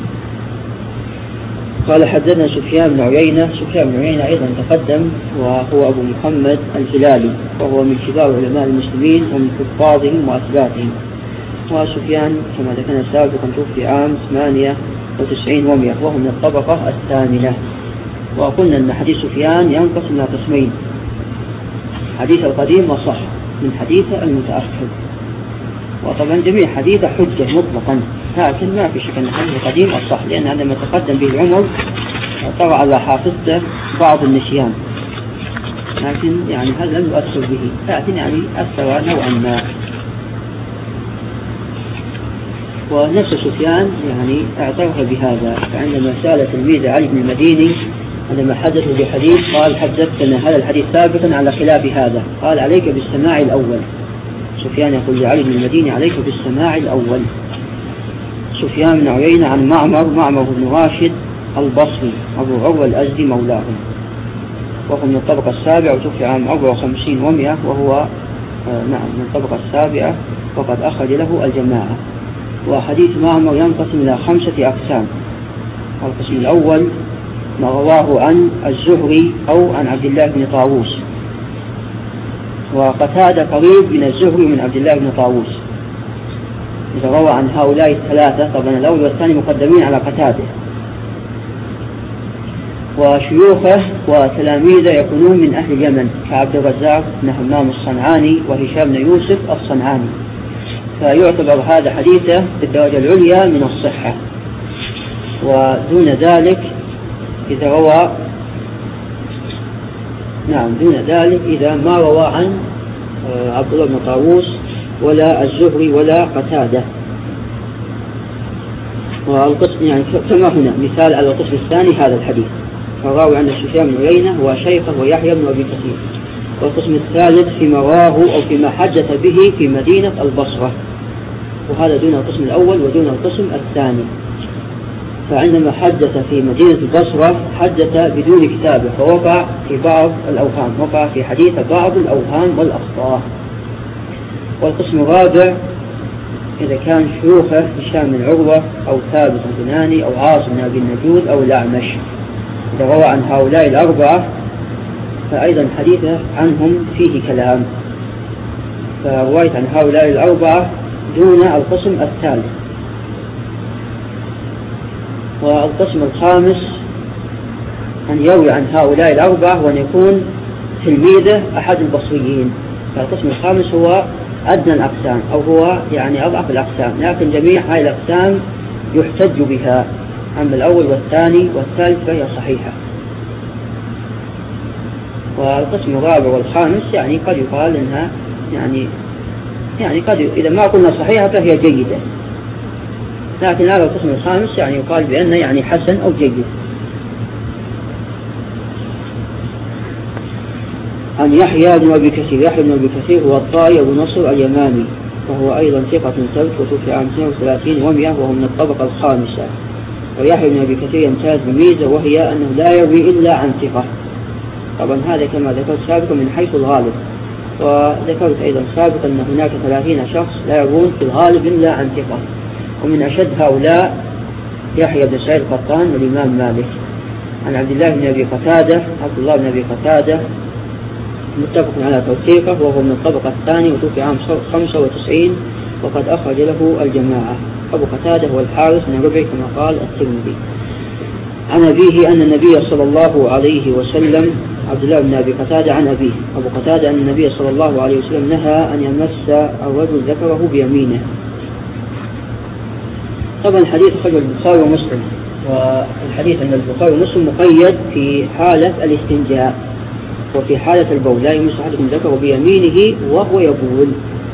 قال حدثنا سفيان بن عيينة. سفيان بن عيينة أيضا تقدم وهو أبو محمد الهلالي، وهو من كبار علماء المسلمين ومن حفاظهم وأثباتهم. وسفيان كما ذكرنا سابقا توفي عام ثمانية وتسعين ومئة وهو من الطبقة الثامنة. وقلنا أن حديث سفيان ينقسم إلى قسمين، حديث القديم وصح من حديث المتأخر. وطبعا جميع حديث حجة مطلقا، لكن ما في شك أن الحديث القديم الصح، لأن عندما تقدم به العمر طغى على حافظته بعض النسيان، لكن يعني هذا لم يؤثر به، لكن يعني أثر نوعا ما. ونفس سفيان يعني اعترف بهذا، فعندما سأل تلميذ علي بن المديني عندما حدثه بحديث قال حدثتنا هذا الحديث سابقا على خلاف هذا، قال عليك بالسماع الأول. سفيان يقول لعلي بن المديني عليك بالسماع الأول. سفيان بن عيينة عن معمر معمر بن راشد البصري أبو عروة الأزدي مولاهم، وهو من الطبقة السابعة وتوفي عام أربعة وخمسين ومئة وهو آه نعم من الطبقة السابعة، وقد أخرج له الجماعة. وحديث معمر ينقسم إلى خمسة أقسام. القسم الأول ما رواه عن الزهري أو عن عبد الله بن طاووس، وقتادة قريب من الزهري من عبد الله بن طاووس. إذا روى عن هؤلاء الثلاثة طبعا الأول والثاني مقدمين على قتادة، وشيوخه وتلاميذه يكونون من أهل اليمن كعبد الرزاق بن همام الصنعاني وهشام بن يوسف الصنعاني، فيعتبر هذا حديثه بالدرجة العليا من الصحة. ودون ذلك إذا روى نعم دون ذلك إذا ما روى عن عبد الله بن طاووس ولا الزهري ولا قتادة. والقسم يعني كما هنا مثال على القسم الثاني هذا الحديث، فالراوي عند سفيان بن عيينة وشيخه ويحيى بن أبي كثير. والقسم الثالث فيما رواه أو فيما حدث به في مدينة البصرة، وهذا دون القسم الأول ودون القسم الثاني. فعندما حدث في مدينة البصرة حدث بدون كتابه، فوقع في بعض الأوهام، وقع في حديث بعض الأوهام والأخطاء. والقسم الرابع إذا كان شيوخه هشام بن عروة أو ثابت البناني أو عاصم بن أبي النجود أو الأعمش، إذا روى عن هؤلاء الأربعة فأيضا حديثه عنهم فيه كلام، فرواية عن هؤلاء الأربعة دون القسم الثالث. والقسم الخامس أن يروي عن هؤلاء الأربعة وأن يكون تلميذه أحد البصريين، فالقسم الخامس هو أدنى الأقسام أو هو يعني أضعف الأقسام، لكن جميع هذه الأقسام يحتج بها، أما الأول والثاني والثالث فهي صحيحة. والقسم الرابع والخامس يعني قد يقال إنها يعني يعني قد إذا ما قلنا صحيحة فهي جيدة، لكن هذا القسم الخامس يعني يقال بأنه يعني حسن أو جيد. عن يحيى بن أبي كثير. يحيى بن أبي كثير هو الطائي أبو نصر اليماني، وهو أيضا ثقة ثبت، وتوفي عام اثنين وثلاثين ومئة وهو من الطبقة الخامسة. ويحيى بن أبي كثير يمتاز بميزة، وهي أنه لا يروي إلا عن ثقة. طبعا هذا كما ذكرت سابقا من حيث الغالب، وذكرت أيضا سابقا أن هناك ثلاثين شخص لا يروون في الغالب إلا عن ثقة، ومن أشد هؤلاء يحيى بن سعيد القطان والإمام مالك. عن عبد الله بن أبي قتادة. عبد الله بن أبي قتادة متفق على توثيقه، وهو من الطبقة الثانية، وتوفي عام خمسة وتسعين، وقد أخرج له الجماعة. أبو قتادة هو الحارث بن ربيع كما قال الترمذي. عن أبيه أن النبي صلى الله عليه وسلم. عبد الله بن أبي قتادة عن أبيه أبو قتادة أن النبي صلى الله عليه وسلم نهى أن يمس الرجل ذكره بيمينه. طبعا الحديث خرج البخاري ومسلم، والحديث أن البخاري ومسلم مقيد في حالة الاستنجاء، وفي حالة البول لا يمس أحدكم ذكره بيمينه وهو يبول.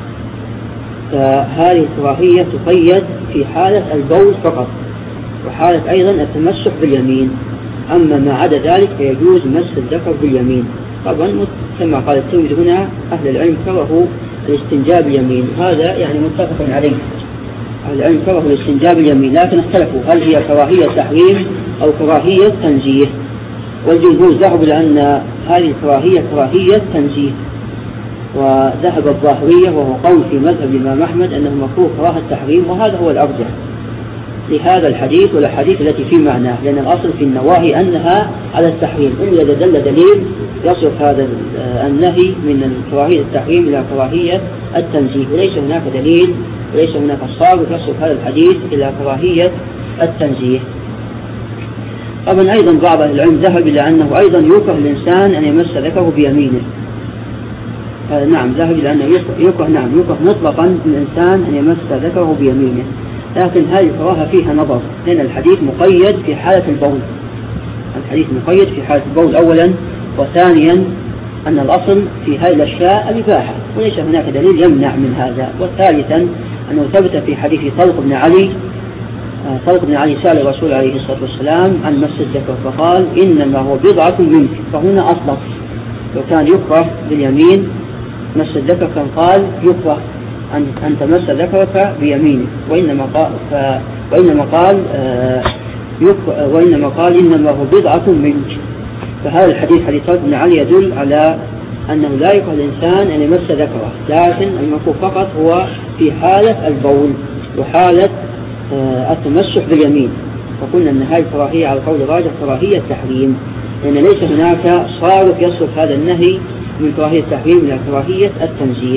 فهذه الكراهية تقيد في حالة البول فقط، وحالة أيضا التمسح باليمين. أما ما عدا ذلك فيجوز مس الذكر باليمين. طبعا كما قال الترمذي هنا أهل العلم كرهوا الاستنجاء باليمين، هذا يعني متفق عليه. أهل العلم كرهوا الاستنجاء باليمين، لكن اختلفوا هل هي كراهية تحريم أو كراهية تنزيه. والجمهور ذهبوا لأن هذه الكراهية كراهية تنزيه، وذهب الظاهرية وهو قول في مذهب الإمام أحمد أنه مكروه كراهة التحريم، وهذا هو الأرجح لهذا الحديث والأحاديث التي في معناه، لأن الأصل في النواهي أنها على التحريم، إلا إذا دل دليل يصرف هذا النهي من كراهية التحريم إلى كراهية التنزيه، وليس هناك دليل وليس هناك صارف يصرف هذا الحديث إلى كراهية التنزيه. طبعا أيضا بعض أهل العلم ذهب إلى أنه أيضا يكره الإنسان أن يمس ذكره بيمينه. نعم ذهب إلى أنه يكره نعم يكره مطلقا الإنسان أن يمس ذكره بيمينه، لكن هذه الكراهة فيها نظر، لأن الحديث مقيد في حالة البول. الحديث مقيد في حالة البول أولا، وثانيا أن الأصل في هذه الأشياء الإباحة، وليس هناك دليل يمنع من هذا. وثالثا أنه ثبت في حديث طلق بن علي طلق بن علي سأل الرسول عليه الصلاة والسلام عن مس الذكر فقال إنما هو بضعة منك، فهنا أطلق. لو كان يكره باليمين مس الذكر كان قال يكره أن أن تمس ذكرك بيمينك، وإنما قال ف... وإنما قال آه يك... وإنما قال إنما هو بضعة منك. فهذا الحديث حديث طلق بن علي يدل على أنه لا يكره الإنسان أن يمس ذكره، لكن المكروه فقط هو في حالة البول وحالة آه التمسح باليمين. فقلنا أن هذه الكراهية على قول الراجح كراهية التحريم، لأن ليس هناك صارف يصرف هذا النهي من كراهية التحريم إلى كراهية التنزيه.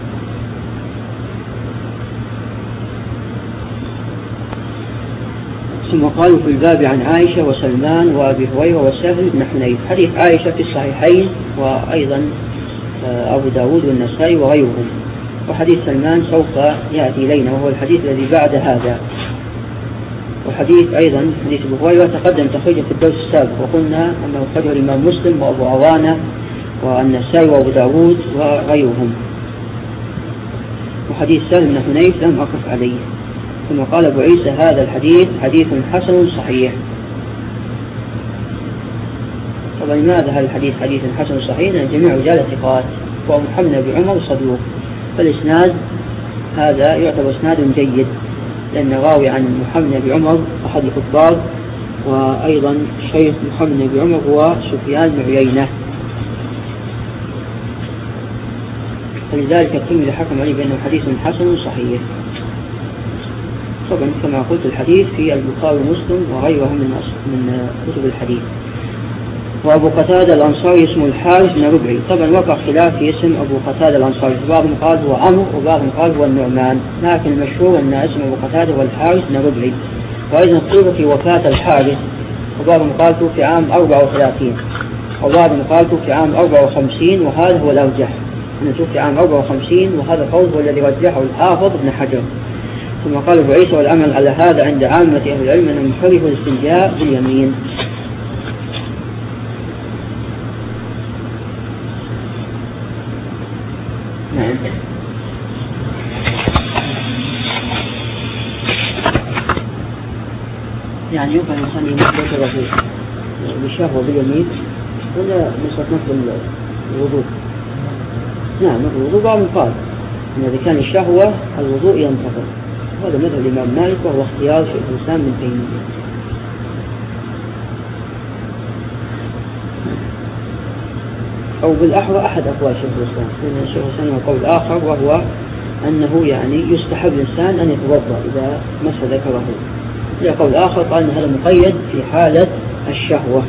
ثم قالوا في الباب عن عائشة وسلمان وأبي هريرة وسهل بن حنيف. حديث عائشة في الصحيحين، وأيضا أبو داود والنسائي وغيرهم. وحديث سلمان سوف يأتي إلينا، وهو الحديث الذي بعد هذا. وحديث أيضا حديث أبو هريرة تقدم تخريجه في الدرس السابق، وقلنا أنه خرجه الإمام مسلم وأبو عوانة والنسائي وأبو داود وغيرهم. وحديث سهل بن حنيف لم أقف عليه. ثم قال أبو عيسى هذا الحديث حديث حسن صحيح. طبعا لماذا هذا الحديث حديث حسن صحيح؟ لأن جميع رجال ثقات، ومحمد بن عمر صدوق، فالإسناد هذا يعتبر إسناد جيد، لأن راوي عن محمد بن عمر أحد الكبار، وأيضا شيخ محمد بن عمر هو سفيان بن عيينة، فلذلك الترمذي حكم عليه بأنه حديث حسن صحيح. طبعا كما قلت الحديث في البخاري ومسلم وغيرهم من من كتب الحديث. وأبو قتادة الأنصاري اسمه الحارث بن ربعي. طبعا وقع خلاف في اسم أبو قتادة الأنصاري، بعضهم قال هو عمرو وبعضهم قال هو النعمان، لكن المشهور أن اسم أبو قتادة هو الحارث بن ربعي. وأيضا قيل في وفاة الحارث، وبعضهم قال في عام أربعة وثلاثين، وبعضهم قال في عام أربعة وخمسين، وهذا هو الأرجح أنه في عام أربعة وخمسين، وهذا القول هو الذي رجحه الحافظ ابن حجر. ثم قال أبو عيسى والأمل على هذا عند عامة أهل العلم أنه يحرم الاستنجاء باليمين. نعم. يعني يمكن الإنسان يمس ذكره بشهوة باليمين، ولا نصف نفس الوضوء. نعم الوضوء بعض قال إن إذا كان الشهوة الوضوء ينتقض، هذا مذهب الإمام مالك وهو اختيار شيخ الإسلام ابن تيمية. أو بالأحرى أحد أقوال شيخ الإسلام، لأن شيخ الإسلام له قول آخر وهو أنه يعني يستحب الإنسان أن يتوضأ إذا مس ذكره. له قول آخر قال أن هذا مقيد في حالة الشهوة.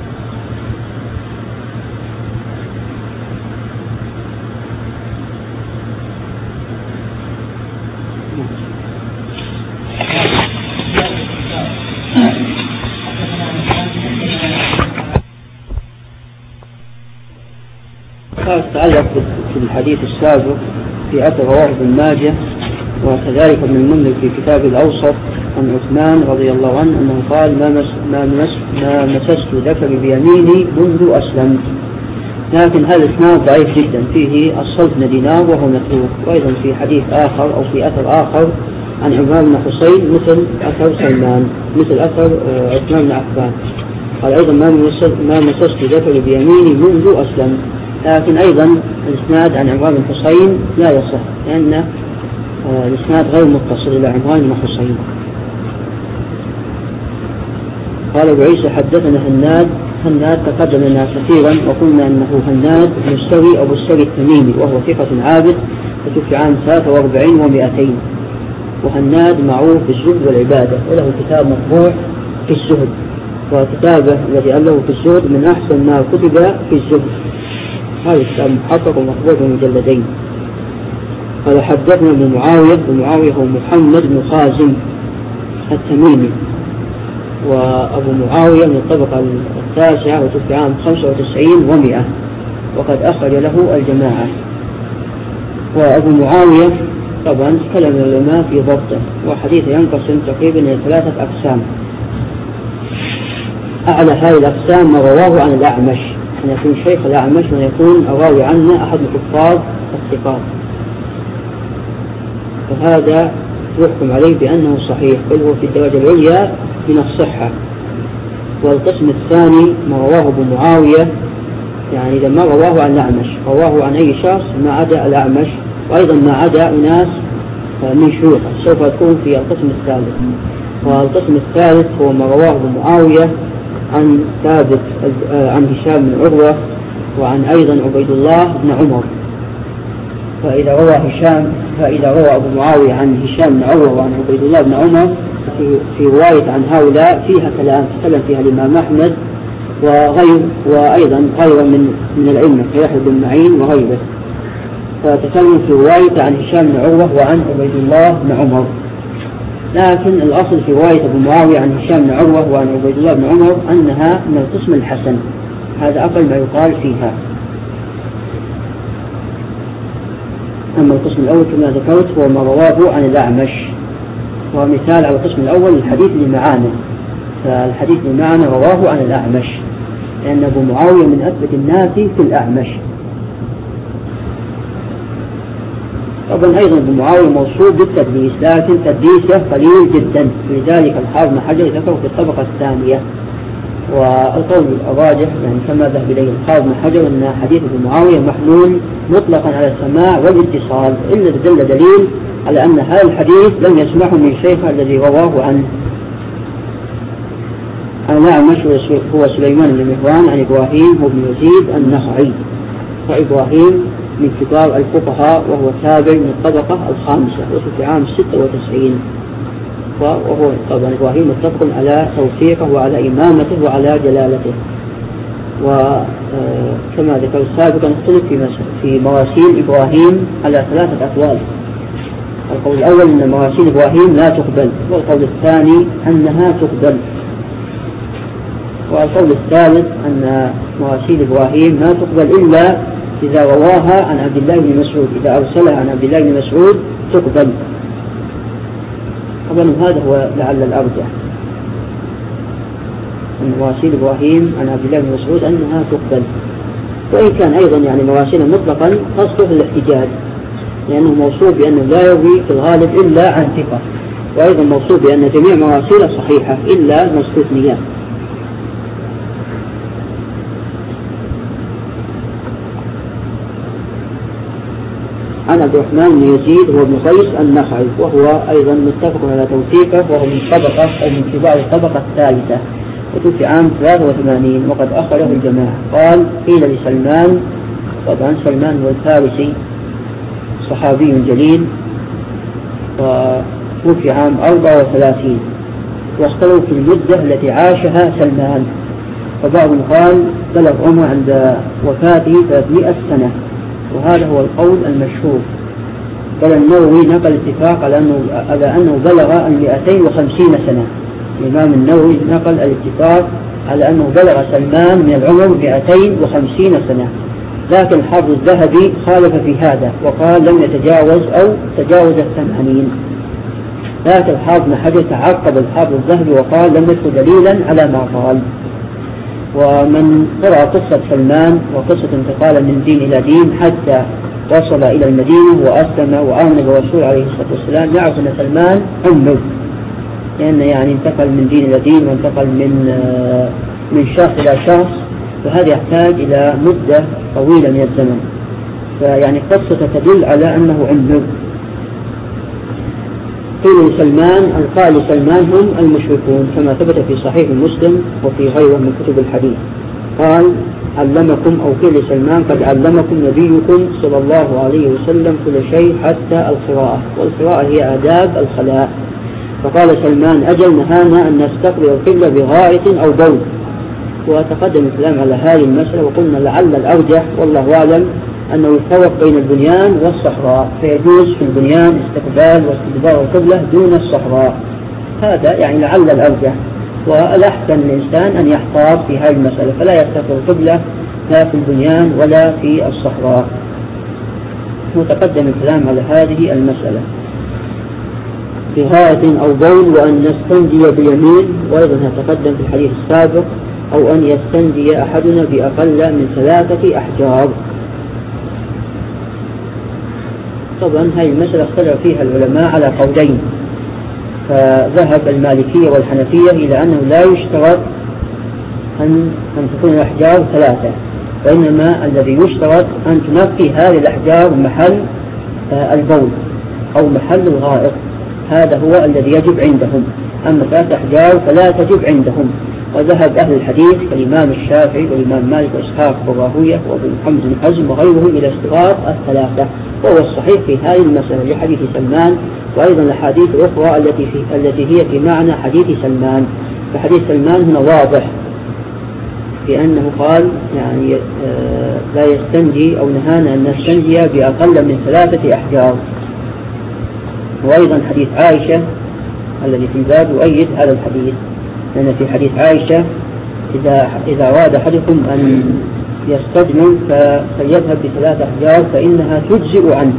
تعلق في الحديث السابق في أثر رواه ابن ماجه وكذلك ابن المنذر في كتاب الأوسط عن عثمان رضي الله عنه أنه قال ما, مس ما, مس ما مسست ذكري بيميني منذ أسلمت. لكن هذا الإسناد ضعيف جدا، فيه الصلت بن دينار وهو متروك. وأيضا في حديث آخر أو في أثر آخر عن عمران بن حسين مثل أثر سلمان مثل أثر عثمان بن عفان قال أيضا ما مسست ذكري بيميني منذ أسلمت. لكن أيضا الإسناد عن عمران بن حسين لا يصح، لأن الإسناد غير متصل إلى عمران بن حسين. قال أبو عيسى حدثنا هناد. هناد تقدم لنا كثيرا وقلنا أنه هناد بن السري أبو السري التميمي وهو ثقة عابد وتوفي عام ثلاثة وأربعين ومئتين. وهناد معروف بالزهد والعبادة وله كتاب مطبوع في الزهد، وكتابه الذي ألفه في الزهد من أحسن ما كتب في الزهد. هذا الكتاب محقق ومطبوع بمجلدين. قال حدثنا ابن معاوية. ومعاوية هو محمد بن خازم التميمي، وأبو معاوية من الطبقة التاسعة وتوفي عام خمسة وتسعين ومئة وقد أخرج له الجماعة. وأبو معاوية طبعا تكلم العلماء في ضبطه، وحديثه ينقسم تقريبا إلى ثلاثة أقسام. أعلى هذه الأقسام ما رواه عن الأعمش، أن يكون شيخ الأعمش وأن يكون الراوي عنه أحد الحفاظ الثقات، فهذا يحكم عليه بأنه صحيح، بل هو في الدرجة العليا من الصحة. والقسم الثاني ما رواه ابو معاوية، يعني إذا ما رواه عن الأعمش رواه عن أي شخص ما عدا الأعمش، وأيضا ما عدا أناس من شيوخه، سوف يكون في القسم الثالث. والقسم الثالث هو ما رواه ابو معاوية عن ثابت عن هشام بن عروة وعن أيضا عبيد الله بن عمر. فإذا روى هشام فإذا روى أبو معاوية عن هشام بن عروة وعن عبيد الله بن عمر في, في رواية عن هؤلاء فيها كلام تكلم فيها الإمام أحمد وغير وأيضا غير من من الأئمة كيحيى بن معين وغيره، فتكلم في رواية عن هشام بن عروة وعن عبيد الله بن عمر. لكن الأصل في رواية أبو معاوية عن هشام بن عروة وعن عبيد الله بن عمر أنها من القسم الحسن، هذا أقل ما يقال فيها. أما القسم الأول كما ذكرت هو ما رواه عن الأعمش، ومثال على القسم الأول الحديث اللي معانا، فالحديث اللي معانا رواه عن الأعمش، لأن أبو معاوية من أثبت الناس في الأعمش. طبعا أيضا أبو معاوية موصوف بالتدليس، لكن تدليسه قليل جدا، لذلك الحافظ بن حجر ذكره في الطبقة الثانية. والقول الراجح يعني كما ذهب إليه الحافظ بن حجر أن حديث ابن معاوية محمول مطلقا على السماع والاتصال، إلا دل دليل على أن هذا الحديث لم يسمعه من شيخه الذي رواه عنه. عن الأعمش هو سليمان بن مهران عن إبراهيم هو بن يزيد النخعي، وإبراهيم من كبار الفقهاء وهو تابع من الطبقة الخامسة وفي عام ستة وتسعين، وهو طبعا إبراهيم متفق على توثيقه وعلى إمامته وعلى جلالته. وكما ذكر سابقا اختلف في مواسيل إبراهيم على ثلاثة أقوال. القول الأول أن مواسيل إبراهيم لا تقبل، والقول الثاني أنها تقبل، والقول الثالث أن مواسيل إبراهيم ما تقبل إلا إذا رواها عن عبد الله بن مسعود، إذا أرسلها عن عبد الله بن مسعود تقبل. طبعا هذا هو لعل الأرجح، أن مواسيل إبراهيم عن عبد الله بن مسعود أنها تقبل، وإن كان أيضا يعني مواسيل مطلقا تصلح الاحتجاج، لأنه موصوف بأنه لا يروي في الغالب إلا عن ثقة، وأيضا موصوف بأن جميع مواسيله صحيحة إلا المستثنيات. عن عبد الرحمن بن يزيد هو ابن قيس النخعي، وهو أيضا متفق على توثيقه، وهو من طبقة أو من كبار الطبقة الثالثة، وتوفي عام ثلاثة وثمانين وقد أخرجه الجماعة. قال قيل لسلمان، طبعا سلمان هو الفارسي صحابي جليل، وتوفي عام أربعة وثلاثين، واختلوا في المدة التي عاشها سلمان، فبعضهم قال بلغ عمره عند وفاته ثلاثمائة سنة، وهذا هو القول المشهور، بل النووي نقل اتفاق على أنه, على أنه بلغ المئتين وخمسين سنة. الإمام النووي نقل الاتفاق على أنه بلغ سلمان من العمر مئتين وخمسين سنة، لكن الحافظ الذهبي خالف في هذا وقال لم يتجاوز أو تجاوز الثمانين، لكن الحافظ بن حجر تعقب الحافظ الذهبي وقال لم يذكر دليلا على ما قال. ومن قرأ قصة سلمان وقصة انتقال من دين إلى دين حتى وصل إلى المدينة وأسلم وآمن بالرسول عليه الصلاة والسلام يعرف أن سلمان عمر، لأنه يعني انتقل من دين إلى دين وانتقل من من شخص إلى شخص، فهذا يحتاج إلى مدة طويلة من الزمن، فيعني قصة تدل على أنه عمر. قيل لسلمان القائل سلمان هم المشركون كما ثبت في صحيح مسلم وفي غيره من كتب الحديث. قال علمكم أو قيل لسلمان قد علمكم نبيكم صلى الله عليه وسلم كل شيء حتى القراءة، والقراءة هي آداب الخلاء. فقال سلمان أجل نهانا أن نستقبل القبلة بغائط أو بول. وتقدم الكلام على هذه المسألة وقلنا لعل الأرجح والله أعلم أنه يفرق بين البنيان والصحراء، فيجوز في البنيان استقبال واستدبار القبلة دون الصحراء، هذا يعني لعل الأرجح، والأحسن للإنسان أن يحتاط في هذه المسألة فلا يستقبل القبلة لا في البنيان ولا في الصحراء. وتقدم الكلام على هذه المسألة بغاية أو بول، وأن نستنجي باليمين، وأيضا تقدم في الحديث السابق أو أن يستنجي أحدنا بأقل من ثلاثة أحجار. طبعا هذه المسألة اختلف فيها العلماء على قولين، فذهب المالكية والحنفية إلى أنه لا يشترط أن, أن تكون الأحجار ثلاثة، وإنما الذي يشترط أن تنقي هذه الأحجار محل البول أو محل الغائط، هذا هو الذي يجب عندهم، أما ثلاثة أحجار فلا تجب عندهم. وذهب أهل الحديث كالإمام الشافعي والإمام مالك وإسحاق وراهوية وابن محمد بن حزم وغيرهم إلى اشتراط الثلاثة، وهو الصحيح في هذه المسألة لحديث سلمان، وأيضا الحديث الأخرى التي, في التي هي في معنى حديث سلمان. فحديث سلمان هنا واضح بأنه قال يعني آه لا يستنجي أو نهانا أن نستنجي بأقل من ثلاثة أحجار. وأيضا حديث عائشة الذي في الباب يؤيد هذا الحديث، لأن في حديث عائشة إذا, إذا أراد أحدكم أن يستجمل فليذهب بثلاث أحجار فإنها تجزئ عنه.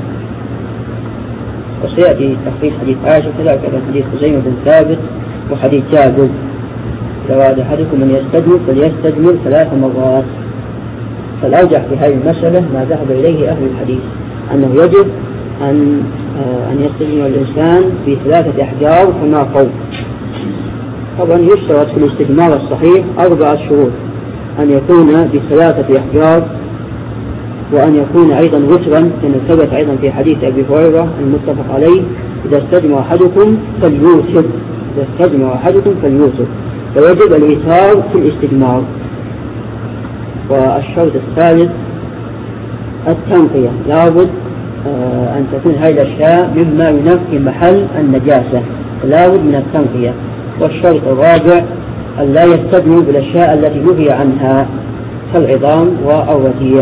وسيأتي تخصيص حديث عائشة كذلك كذا حديث خزيمة بن ثابت وحديث جابر إذا أراد أحدكم أن يستجمل فليستجمل ثلاث مرات. فالأرجح في هذه المسألة ما ذهب إليه أهل الحديث أنه يجب أن أن يستجمل الإنسان بثلاثة أحجار فما فوق. طبعا يشترط في الاستجمار الصحيح أربعة شروط: أن يكون بثلاثة أحجار، وأن يكون أيضا وترا، كما ثبت أيضا في حديث أبي هريرة المتفق عليه: إذا استجمع أحدكم فليوتر، إذا استجمع أحدكم فليوتر، فيجب الإيثار في الاستجمار. والشرط الثالث التنقية، لابد آه أن تكون هذه الأشياء مما ينقي محل النجاسة، لابد من التنقية. والشرط الرابع أن لا يستجمل بالأشياء التي نهي عنها كالعظام والرجيع.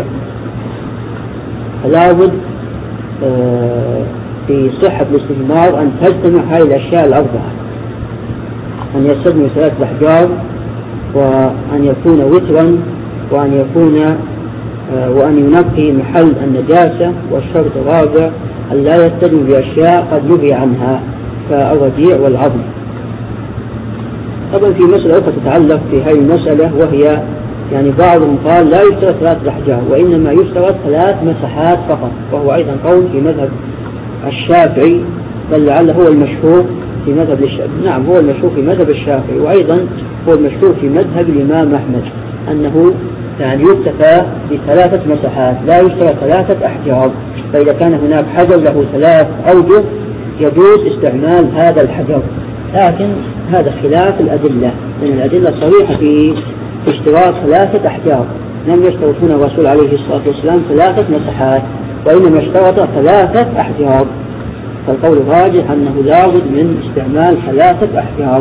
فلابد آه في صحة الاستجمار أن تجتمع هذه الأشياء الأربعة: أن يستجمل ثلاثة أحجار، وأن يكون وترا، وأن يكون آه وأن ينقي محل النجاسة. والشرط الرابع أن لا يستجمل بأشياء قد نهي عنها كالرجيع والعظم. طبعا في مسألة أخرى تتعلق في هذه المسألة، وهي يعني بعضهم قال لا يشترط ثلاث أحجار وإنما يشترط ثلاث مساحات فقط، وهو أيضا قول في مذهب الشافعي، بل لعل هو المشهور في مذهب الشافعي. نعم هو المشهور في مذهب الشافعي، وأيضا هو المشهور في مذهب الإمام أحمد، أنه يعني يكتفى بثلاثة مساحات، لا يشترط ثلاثة أحجار. فإذا كان هناك حجر له ثلاث أوجه يجوز استعمال هذا الحجر، لكن هذا خلاف الأدلة، لأن الأدلة صريحة في اشتراط ثلاثة أحجار. لم يشترط هنا الرسول عليه الصلاة والسلام ثلاثة مساحات، وإنما اشترط ثلاثة أحجار. فالقول الراجح أنه لابد من استعمال ثلاثة أحجار.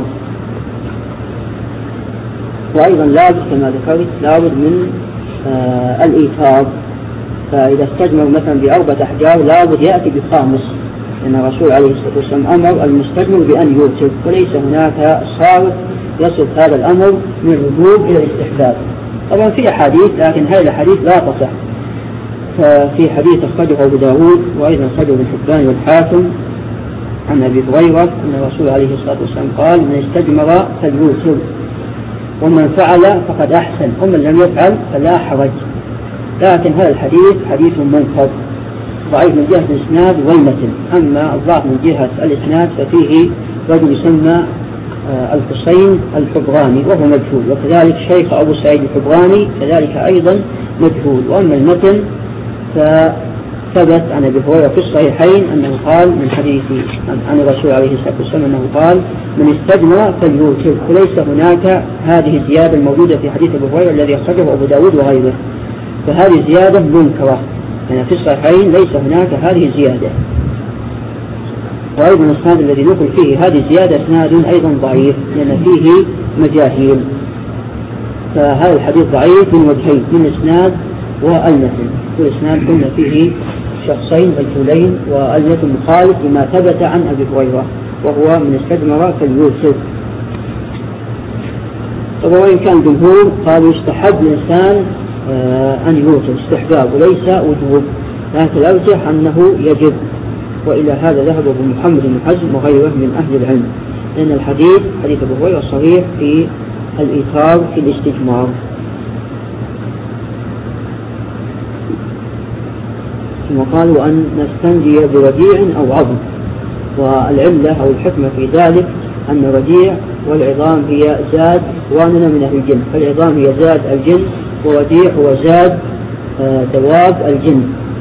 وأيضا لابد كما ذكرت لابد من آه الإيثار، فإذا استجمر مثلا بأربعة أحجار لابد يأتي بخامس، لأن الرسول عليه الصلاة والسلام أمر المستجمر بأن يوتر، وليس هناك صارف يصل هذا الأمر من الوجوب إلى الاستحباب. طبعا في أحاديث، لكن هذه الأحاديث لا تصح. ففي حديث أخرجه أبو داود وأيضا أخرجه ابن حبان والحاكم عن أبي هريرة أن الرسول عليه الصلاة والسلام قال: من استجمر فليوتر، ومن فعل فقد أحسن، ومن لم يفعل فلا حرج. لكن هذا الحديث حديث منكر ضعيف من جهة الإسناد والمتن. أما الضعف من جهة الإسناد ففيه رجل يسمى الحسين الحبراني وهو مجهول، وكذلك شيخ أبو سعيد الحبراني كذلك أيضا مجهول. وأما المتن فثبت عن أبي هريرة في الصحيحين أنه قال من حديث عن الرسول عليه الصلاة والسلام أنه قال: من استجمر فليوتر. وليس هناك هذه الزيادة الموجودة في حديث أبي هريرة الذي أخرجه أبو داود وغيره، فهذه زيادة منكرة، يعني في الصحيحين ليس هناك هذه الزيادة. وأيضا الإسناد الذي نقل فيه هذه الزيادة إسناد أيضا ضعيف، لأن فيه مجاهيل. فهذا الحديث ضعيف من وجهين، من الإسناد والمتن. والإسناد قلنا فيه شخصين مجهولين، والمتن مخالف لما ثبت عن أبي هريرة وهو من استجمر فليوتر. طبعا وإن كان الجمهور قالوا يستحب الإنسان أن يوتر استحباب وليس وجوب، لكن الأرجح أنه يجب. وإلى هذا ذهب ابن محمد بن حزم وغيره من أهل العلم، لأن الحديث حديث أبو هريرة صريح في الإيثار في الاستجمار. ثم قالوا أن نستنجي بوديع أو عظم، والعلة أو الحكمة في ذلك أن الوديع والعظام هي زاد إخواننا من أهل الجن، فالعظام هي زاد الجن، ووديع هو زاد دواب الجن.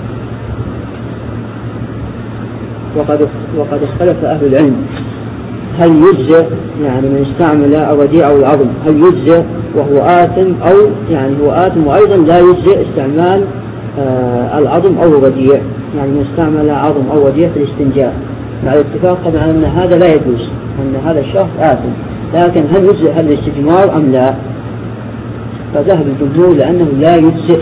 وقد وقد اختلف أهل العلم هل يجزئ يعني من استعمل الوديع أو العظم هل يجزئ وهو آثم، أو يعني هو آثم وأيضا لا يجزئ استعمال آه العظم أو الوديع، يعني من استعمل عظم أو وديع في الاستنجاء، مع الاتفاق طبعا أن هذا لا يجوز، أن هذا الشخص آثم. لكن هل يجزئ هذا الاستجمار أم لا؟ فذهب الجمهور لأنه لا يجزئ،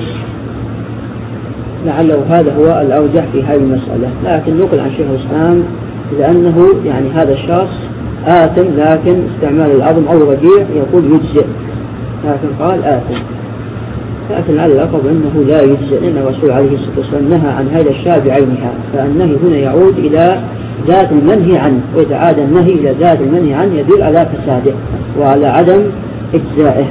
لعله هذا هو الأرجح في هذه المسألة. لكن نقل عن شيخ الإسلام لأنه يعني هذا الشخص آثم، لكن استعمال العظم أو الوديع يقول يجزئ، لكن قال آثم. لكن على الأقرب أنه لا يجزئ، لأن الرسول عليه الصلاة والسلام نهى عن هذا الشيء بعينها، فالنهي هنا يعود إلى ذات المنهي عنه، وإذا عاد النهي إلى ذات المنهي عنه يدل على فساده وعلى عدم إجزائه.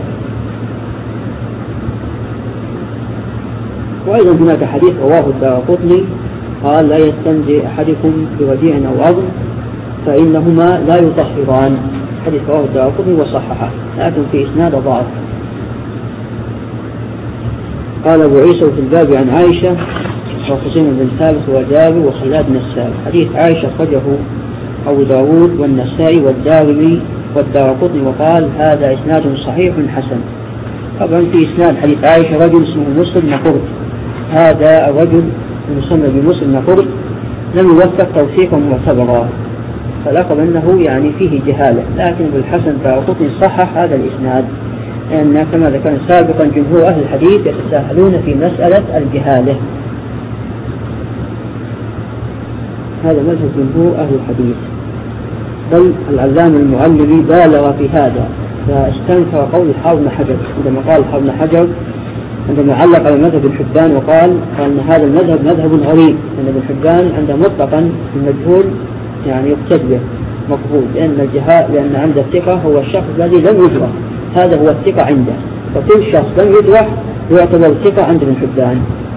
وأيضا هناك حديث رواه الدارقطني قال: لا يستنجي أحدكم بوديع أو عظم فإنهما لا يطهران. حديث رواه الدارقطني وصححه، لكن في إسناد ضعف. قال أبو عيسى في الباب عن عائشة وخزيمة بن ثابت وجابر وخلاد بن السائب. حديث عائشة خرجه أبو داود والنسائي والدارمي والدارقطني وقال: هذا إسناد صحيح حسن. طبعا في إسناد حديث عائشة رجل اسمه مسلم نقرد، هذا الرجل المسمى بمسلم نقرد لم يوثق توثيقا معتبرا، فلقب أنه يعني فيه جهالة. لكن ابن الحسن الدارقطني صحح هذا الإسناد، لأن كما ذكرنا سابقا جمهور أهل الحديث يتساهلون في مسألة الجهالة، هذا مذهب جمهور أهل الحديث. بل العلامة المعلمي بالغ في هذا، فاستنكر قول الحافظ بن حجر عندما قال الحافظ بن حجر عندما علق على مذهب ابن حبان وقال أن هذا المذهب مذهب غريب، أن ابن حبان عنده مطلقا المجهول يعني يقتد به مقبول، لأن الجهاء لأن عند الثقة هو الشخص الذي لم يدرك، هذا هو الثقة عنده، وكل شخص لم يدرك يعتبر الثقة عند ابن حبان.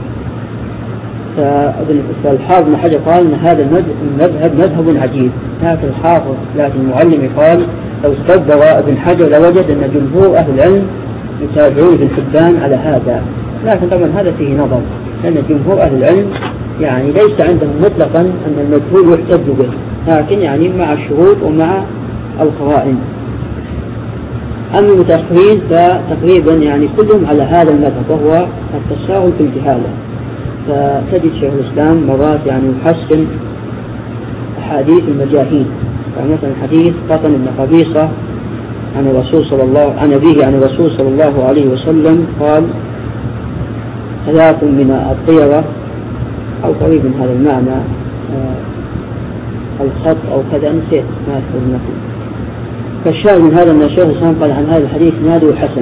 فالحافظ بن حجر قال أن هذا المذهب مذهب عجيب، لكن الحافظ لكن المعلم قال لو استدبر ابن حجر لوجد أن جمهور أهل العلم يتابعون ابن حبان على هذا، لكن طبعا هذا فيه نظر، لأن جمهور أهل العلم يعني ليس عندهم مطلقا أن المجهول يحتج به، لكن يعني مع الشروط ومع القرائن. أما المتأخرين فتقريبا يعني كلهم على هذا المذهب، وهو التساهل في الجهالة. فتجد شيخ الإسلام مرات يعني يحسن أحاديث المجاهيل، فمثلا حديث قطن بن قبيصة عن الرسول صلى الله عن أبيه عن الرسول صلى الله عليه وسلم قال: ثلاث من الطيرة، أو قريب من هذا المعنى، آه الخط أو كذا، نسيت ما أذكر المثل. فالشاهد من هذا أن الشيخ الإسلام قال عن هذا الحديث إسناده حسن.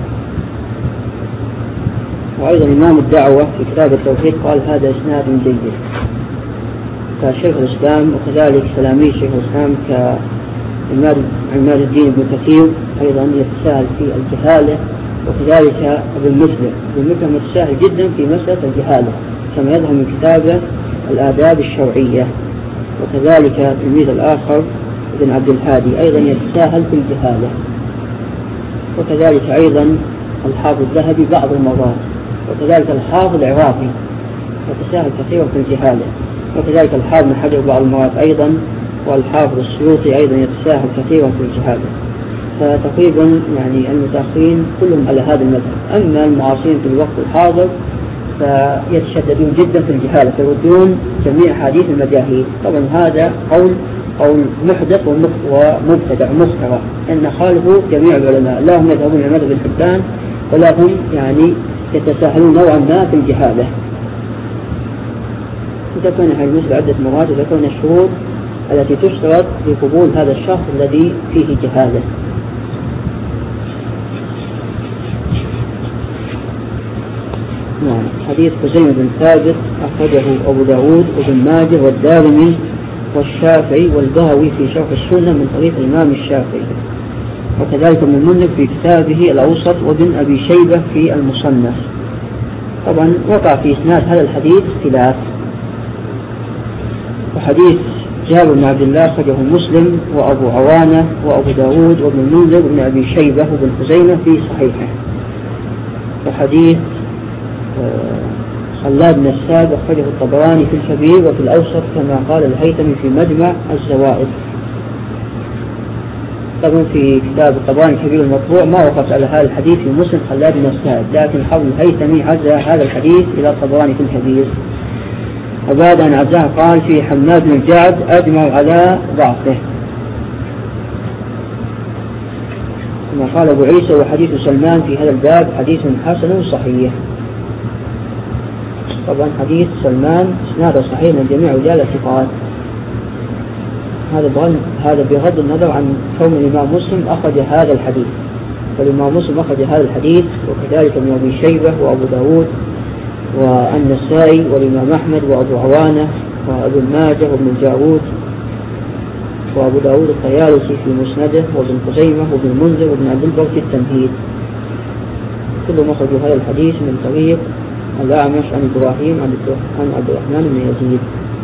وأيضا إمام الدعوة في كتاب التوحيد قال هذا إسناد جيد. فشيخ الإسلام وكذلك تلاميذ شيخ الإسلام كعماد الدين ابن كثير أيضا يتساهل في الجهالة، وكذلك ابن مسلم ابن مسلم يتساهل جدا في مسألة الجهالة كما يظهر من كتابه الآداب الشرعية. وكذلك التلميذ الآخر ابن عبد الهادي أيضا يتساهل في الجهالة. وكذلك أيضا الحافظ الذهبي بعض المرات، وكذلك الحافظ العراقي يتساهل كثيرا في الجهالة، وكذلك الحافظ بن حجر بعض المرات أيضا، والحافظ السيوطي أيضا يتساهل كثيرا في الجهالة. فتقريبا يعني المتأخرين كلهم على هذا المذهب. أما المعاصرين في الوقت الحاضر فيتشددون جدا في الجهالة، فيردون جميع حديث المجاهيل. طبعا هذا قول قول محدث ومبتدع مفترى، أن خالفوا جميع العلماء، لا هم يذهبون إلى مذهب الحبان ولا هم يعني يتساهلون نوعا ما في الجهالة. ذكرنا هذه المسألة عدة مرات، وذكرنا الشروط التي تشترط لقبول هذا الشخص الذي فيه جهالة. نعم. حديث خزيمة بن ثابت أخرجه أبو داود وابن ماجه والدارمي والشافعي والبهوي في شرح السنة من طريق الإمام الشافعي، وكذلك ابن المنذر في كتابه الأوسط، وابن أبي شيبة في المصنف. طبعا وقع في إسناد هذا الحديث اختلاف. وحديث جابر بن عبد الله أخرجه مسلم وأبو عوانة وأبو داود وابن المنذر وابن أبي شيبة وابن خزيمة في صحيحه. وحديث خلاد بن الساد أخرجه الطبراني في الكبير وفي الأوسط، كما قال الهيثمي في مجمع الزوائد. طبعا في كتاب الطبراني الكبير المطبوع ما وقف على هذا الحديث في مسلم خلاد بن الساد، لكن حول الهيثمي عزى هذا الحديث إلى الطبراني في الكبير. وبعد أن عزاه قال في حماد بن الجعد أجمع على ضعفه، كما قال أبو عيسى. وحديث سلمان في هذا الباب حديث حسن صحيح. طبعا حديث سلمان اسناده صحيح من جميع رجال الثقات. هذا بغض هذا بغض النظر عن كون الإمام مسلم أخرج هذا الحديث، فالإمام مسلم أخرج هذا الحديث، وكذلك ابن أبي شيبة وأبو داود والنسائي والإمام أحمد وأبو عوانة وابن ماجه وابن الجارود وأبو داود الطيالسي في مسنده، وابن خزيمة وابن المنذر وابن عبد البر في التمهيد. كلهم أخرجوا هذا الحديث من طريق الأعمش عن إبراهيم عن عبد الرحمن بن يزيد.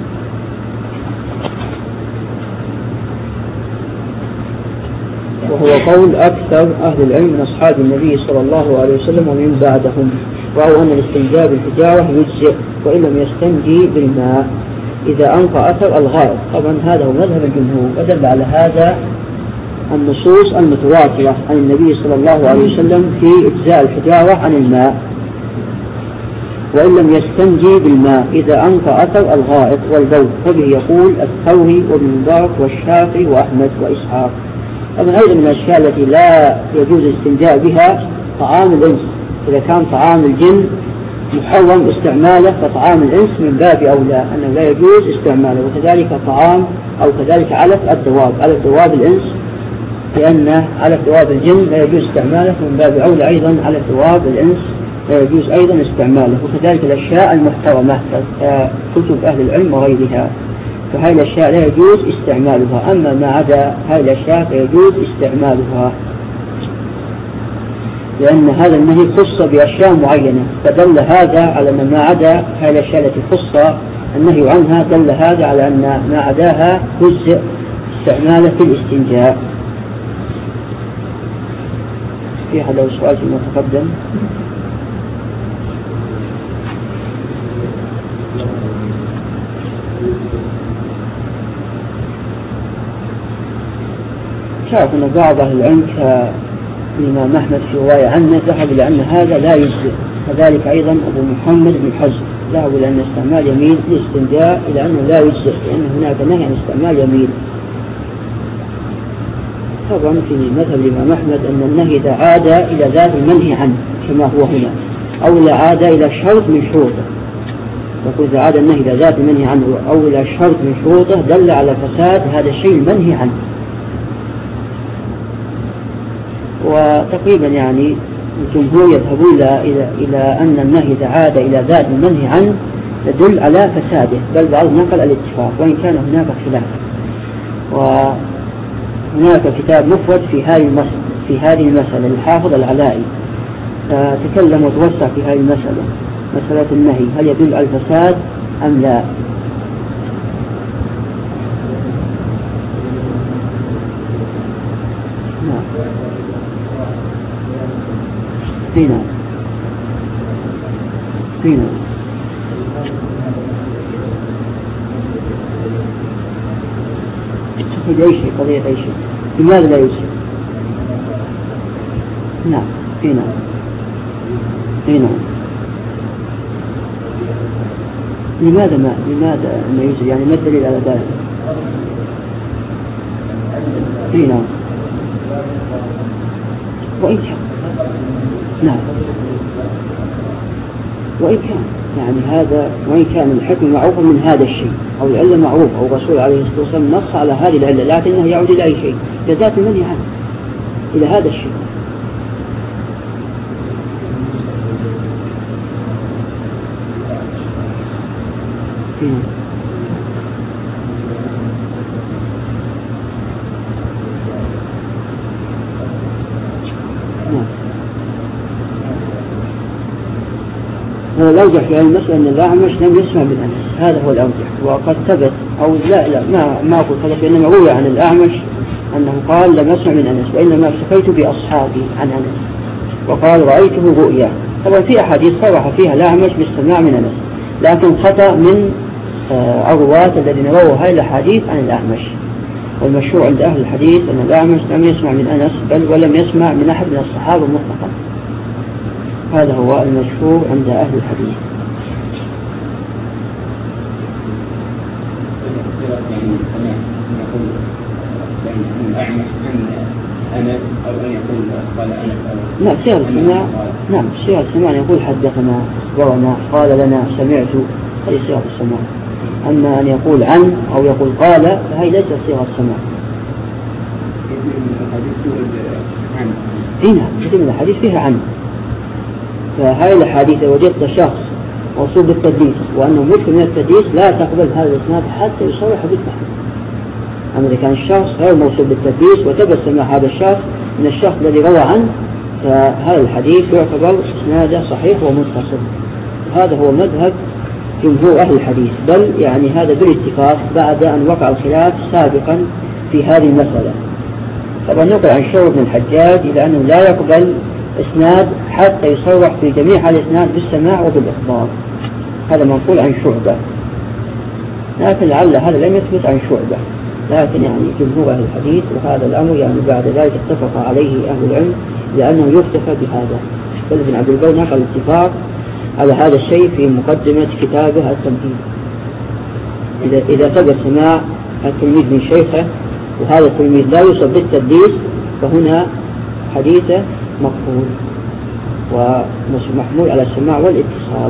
وهو قول أكثر أهل العلم من أصحاب النبي صلى الله عليه وسلم ومن بعدهم، رأوا أن الاستنجاء بالحجارة يجزئ وإن لم يستنجي بالماء إذا أنقى أثر الغائط. طبعا هذا هو مذهب الجمهور، ودل على هذا النصوص المتواترة عن النبي صلى الله عليه وسلم في إجزاء الحجارة عن الماء وإن لم يستنجي بالماء إذا أنقى أثر الغائط والبول. وبه يقول الثوري وابن مبارك والشافعي وأحمد وإسحاق. طبعا أيضا من الأشياء التي لا يجوز الاستنجاء بها طعام الإنس، إذا كان طعام الجن محرم استعماله فطعام الإنس من باب أولى أنه لا يجوز استعماله، وكذلك طعام أو كذلك علف الدواب علف دواب الإنس، لأن علف دواب الجن لا يجوز استعماله، من باب أولى أيضا علف دواب الإنس لا يجوز أيضا استعماله. وكذلك الأشياء المحترمة كتب أهل العلم وغيرها، فهذه الأشياء لا يجوز استعمالها، أما ما عدا هذه الأشياء فيجوز استعمالها، لأن هذا النهي خص بأشياء معينة، فدل هذا على أن ما عدا هذه الأشياء التي خص النهي عنها دل هذا على أن ما عداها جزء استعماله في الاستنجاء. في أحد له سؤال فيما تقدم؟ شاف أن بعض أهل العلم كالإمام أحمد في رواية عنه ذهب إلى أن هذا لا يجزئ، كذلك أيضا أبو محمد بن حزم ذهب إلى أن استعمال يمين الاستنجاء إلى أنه لا يجزئ، لأن هناك نهي عن استعمال يمين. طبعا في مذهب الإمام أحمد أن النهي إذا عاد إلى ذات المنهي عنه كما هو هنا، أو إذا عاد إلى شرط من شروطه، يقول إذا عاد النهي إلى ذات المنهي عنه أو إلى شرط من شروطه دل على فساد هذا الشيء المنهي عنه. وتقريبا يعني الجمهور يذهبون إلى إلى أن النهي إذا عاد إلى ذات المنهي عنه يدل على فساده، بل بعضهم نقل الاتفاق وإن كان هناك خلاف. وهناك كتاب مفرد في هذه المسألة في هذه المسألة للحافظ العلائي تكلم وتوسع في هذه المسألة، مسألة النهي هل يدل على الفساد أم لا. فينا فينا تأخذ أي شيء، قضية أي شيء، لماذا لا يوجد؟ نعم فينا فينا لماذا ما لماذا ما يوجد؟ يعني ما الدليل على ذلك؟ فينا وإن كان نعم وإن كان يعني هذا وإن كان الحكم معروف من هذا الشيء أو العلة معروف أو الرسول عليه الصلاة والسلام نص على هذه العلة، لكنه يعود إلى أي شيء؟ لذات المنهي عنه، إلى هذا الشيء. الأرجح في هذه المسألة أن الأعمش لم يسمع من أنس، هذا هو الأرجح. وقد ثبت أو لا لا ما ما أقول هذا، إنما روي عن الأعمش أنه قال لم يسمع من أنس وإنما التقيت بأصحابي عن أنس، وقال رأيته رؤيا. طبعا في أحاديث صرح فيها الأعمش بالسماع من أنس، لكن خطأ من الرواة الذين رووا هذه الأحاديث عن الأعمش. والمشهور عند أهل الحديث أن الأعمش لم يسمع من أنس بل ولم يسمع من أحد من الصحابة مطلقا، هذا هو المشهور عند أهل الحديث. نعم صيغة السماع، نعم صيغة السماع يقول حدثنا أخبرنا قال لنا سمعت، هذه صيغة السماع. أما أن يقول عن أو يقول قال فهي ليست صيغة السماع. هنا كثير من الحديث فيها عن، فهذه الحديث وجدت شخص موصول بالتدليس وأنه مشكل من التدليس لا تقبل هذا الإسناد حتى يصرح بالتحديث. أما إذا كان الشخص غير موصول بالتدليس وتبسم هذا الشخص من الشخص الذي روى عنه فهذا الحديث يعتبر إسناده صحيح ومتصل. هذا هو مذهب جمهور أهل الحديث، بل يعني هذا بالاتفاق بعد أن وقع الخلاف سابقا في هذه المسألة. طبعا نقل عن شعبة بن الحجاج إلى أنه لا يقبل إسناد حتى يصرح في جميع هذا الإسناد بالسماع وبالإخبار، هذا منقول عن شعبة، لكن لعل هذا لم يثبت عن شعبة، لكن يعني جمهور أهل الحديث وهذا الأمر يعني بعد ذلك اتفق عليه أهل العلم لأنه يكتفى بهذا. بل ابن عبد البر نقل الاتفاق على هذا الشيء في مقدمة كتابه التمهيد. إذا إذا ثبت سماع التلميذ من شيخه وهذا التلميذ لا يوصف بالتدليس فهنا حديثه مقبول ومحمول على السماع والاتصال.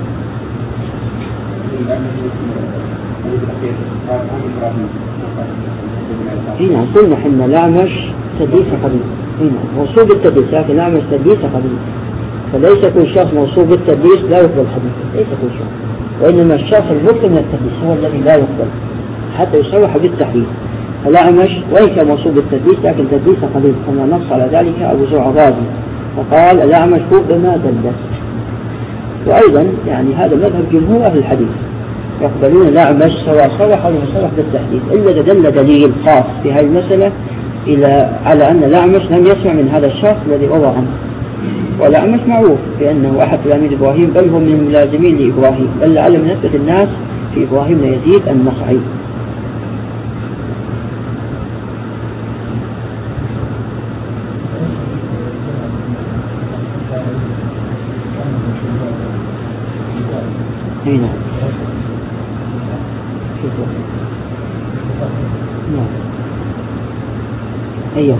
هنا قلنا حنا الأعمش تدليس قليل، هنا موصول بالتدليس، لكن الأعمش تدليس قليل، فليس كل شخص موصول بالتدليس لا يقبل حديثه، ليس كل شخص، وإنما الشخص المكتب من التدليس هو الذي لا يقبل حتى يصرح بالتحديث. الأعمش وإن كان موصول بالتدليس لكن تدليس قليل، كما نص على ذلك أبو زرع الرازي فقال الأعمش ربما دلس. وأيضا يعني هذا مذهب جمهور أهل الحديث، يقبلون الأعمش سواء صرح أو لم يصرح بالتحديث إلا إذا دل دليل خاص في هذه المسألة إلى على أن الأعمش لم يسمع من هذا الشخص الذي روى عنه. والأعمش معروف بأنه أحد تلاميذ إبراهيم، بل هو من الملازمين لإبراهيم، بل لعل من أثبت الناس في إبراهيم يزيد النخعي. هنا نعم أيوة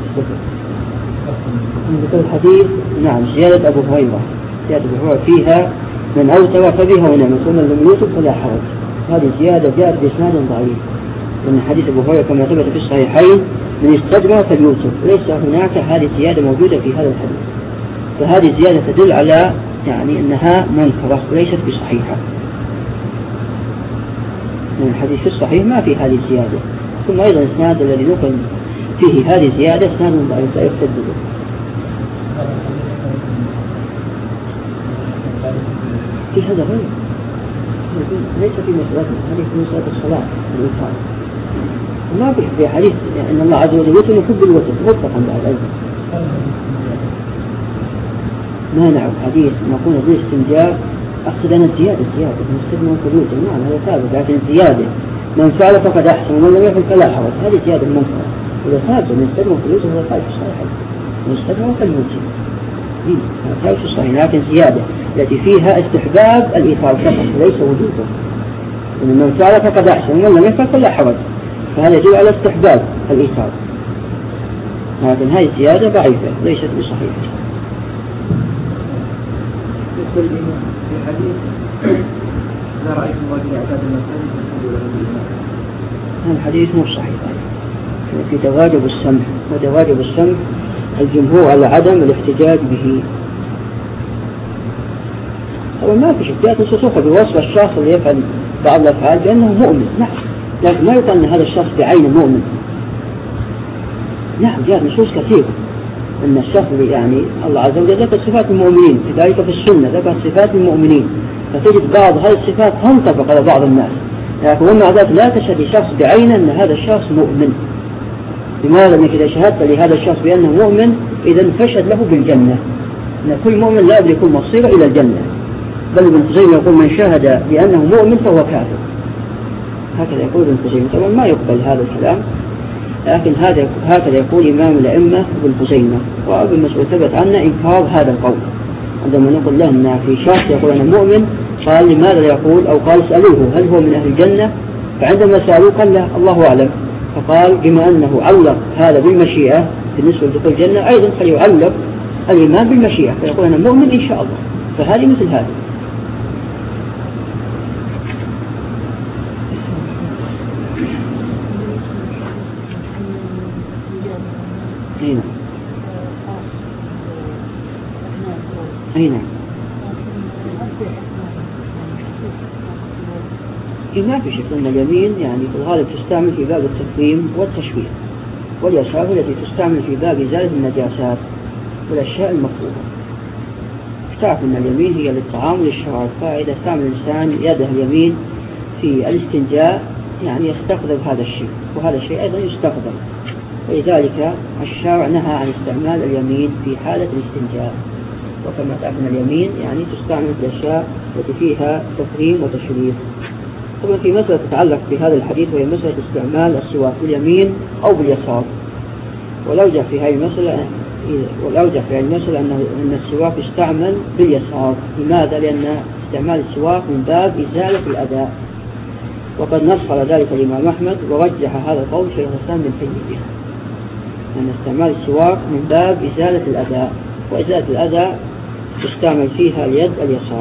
من الحديث. نعم زيادة أبو هريرة، زيادة أبو هريرة فيها من أوتر فبها ونعم ثم لم يوتر فلا حرج. هذه زيادة جاءت بإسناد ضعيف، لأن حديث أبو هريرة كما ثبت في الصحيحين من استجمع فليوتر، ليس هناك هذه الزيادة موجودة في هذا الحديث، فهذه الزيادة تدل على يعني أنها منكرة وليست بصحيحة. من الحديث في الصحيح ما في هذه الزيادة، ثم أيضا الإسناد الذي نقل فيه هذه الزيادة إسناد ضعيف لا يحتج به. في هذا غير ليس في مسألتنا، هذه في مسألة الصلاة الوتر، وما في حديث أن الله عز وجل يوتر يحب الوتر مطلقا بعد أيضا. ما نعرف حديث نقول بالاستنجاء أقصد أن الزيادة زيادة نستخدم الخلوج، نعم هذا ثابت، لكن الزيادة من فعل فقد أحسن ومن لم يفعل فلا حرج، هذه زيادة منكرة. إذا ثابت نستخدم الخلوج هذا قال في الصحيح، نستخدم الخلوج هذا في الصحيح، لكن زيادة التي فيها استحباب الإيثار فقط وليس وجوده، إن من فعل فقد أحسن ومن لم يفعل فلا حرج، فهذا يدل على استحباب الإيثار، لكن هذه الزيادة ضعيفة ليست بصحيحة. في حديث لا رأيت رجل اعتاد المساجد يسجد له بالإمام، هذا الحديث مو صحيح. في تواجب السمع، وتواجب السمع الجمهور على عدم الاحتجاج به. طبعا ما في شك جاءت نصوص بوصف الشخص اللي يفعل بعض الأفعال بأنه مؤمن، نعم، لكن ما يقال أن هذا الشخص بعينه مؤمن. نعم جاءت نصوص كثيرة أن الشخص يعني الله عز وجل ذكر صفات المؤمنين، كذلك في السنة ذكر صفات المؤمنين، فتجد بعض هذه الصفات تنطبق على بعض الناس، لكن ومع ذلك لا تشهد لشخص بعينه أن هذا الشخص مؤمن. لماذا؟ لأنك إذا شهدت لهذا الشخص بأنه مؤمن إذا فشهد له بالجنة، أن كل مؤمن لا يكون مصيره إلى الجنة، بل ابن خزيمة يقول من شهد بأنه مؤمن فهو كافر، هكذا يقول ابن خزيمة. طبعا ما يقبل هذا الكلام، لكن هذا هكذا يقول إمام الأئمة ابن خزيمة. وابن مسعود ثبت عنا إنكار هذا القول، عندما نقول له أن في شخص يقول أنا مؤمن، قال لماذا يقول، أو قال اسألوه هل هو من أهل الجنة، فعندما سألوه قال له الله أعلم، فقال بما أنه علق هذا بالمشيئة بالنسبة لدخول الجنة أيضا فليعلق الإيمان بالمشيئة، فيقول أنا مؤمن إن شاء الله. فهذه مثل هذه. أين أين ما في شك أن اليمين يعني في الغالب تستعمل في باب التكريم والتشويه، واليسار التي تستعمل في باب إزالة النجاسات والأشياء المكروهة. تعرف أن اليمين هي للطعام وللشراب، فإذا استعمل الإنسان يده اليمين في الاستنجاء يعني يستخدم هذا الشيء، وهذا الشيء أيضا يستخدم، ولذلك الشارع نهى عن استعمال اليمين في حالة الاستنجاء. وكما تعرف أن اليمين يعني تستعمل في الأشياء التي فيها تكريم وتشريف. طبعا في مسألة تتعلق بهذا الحديث وهي مسألة استعمال السواك باليمين أو باليسار، والأوجه في هذه المسألة والأوجه في هذه المسألة أن السواك يستعمل باليسار. لماذا؟ لأن استعمال السواك من باب إزالة الأذى، وقد نص على ذلك الإمام أحمد ورجح هذا القول شيخ الإسلام بن تيمية، أن استعمال السواك من باب إزالة الأذى، وإزالة الأذى تستعمل فيها اليد اليسار.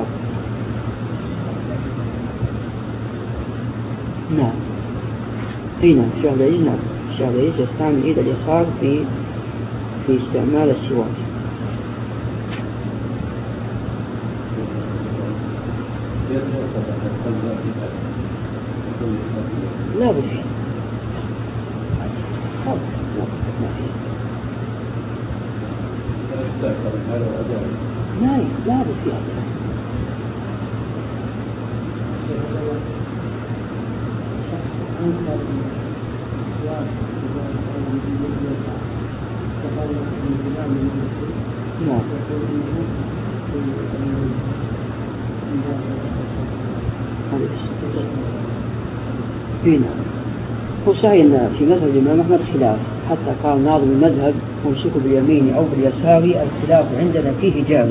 نعم هنا الشافعي نعم الشافعي يستعمل اليد اليسار في في استعمال السواك. لا بد فيه لا لا بد فيه نعم. هنا هو صحيح أن في مذهب الإمام أحمد خلاف، حتى قال ناظم المذهب امسكوا باليمين أو باليسار الخلاف عندنا فيه جاري.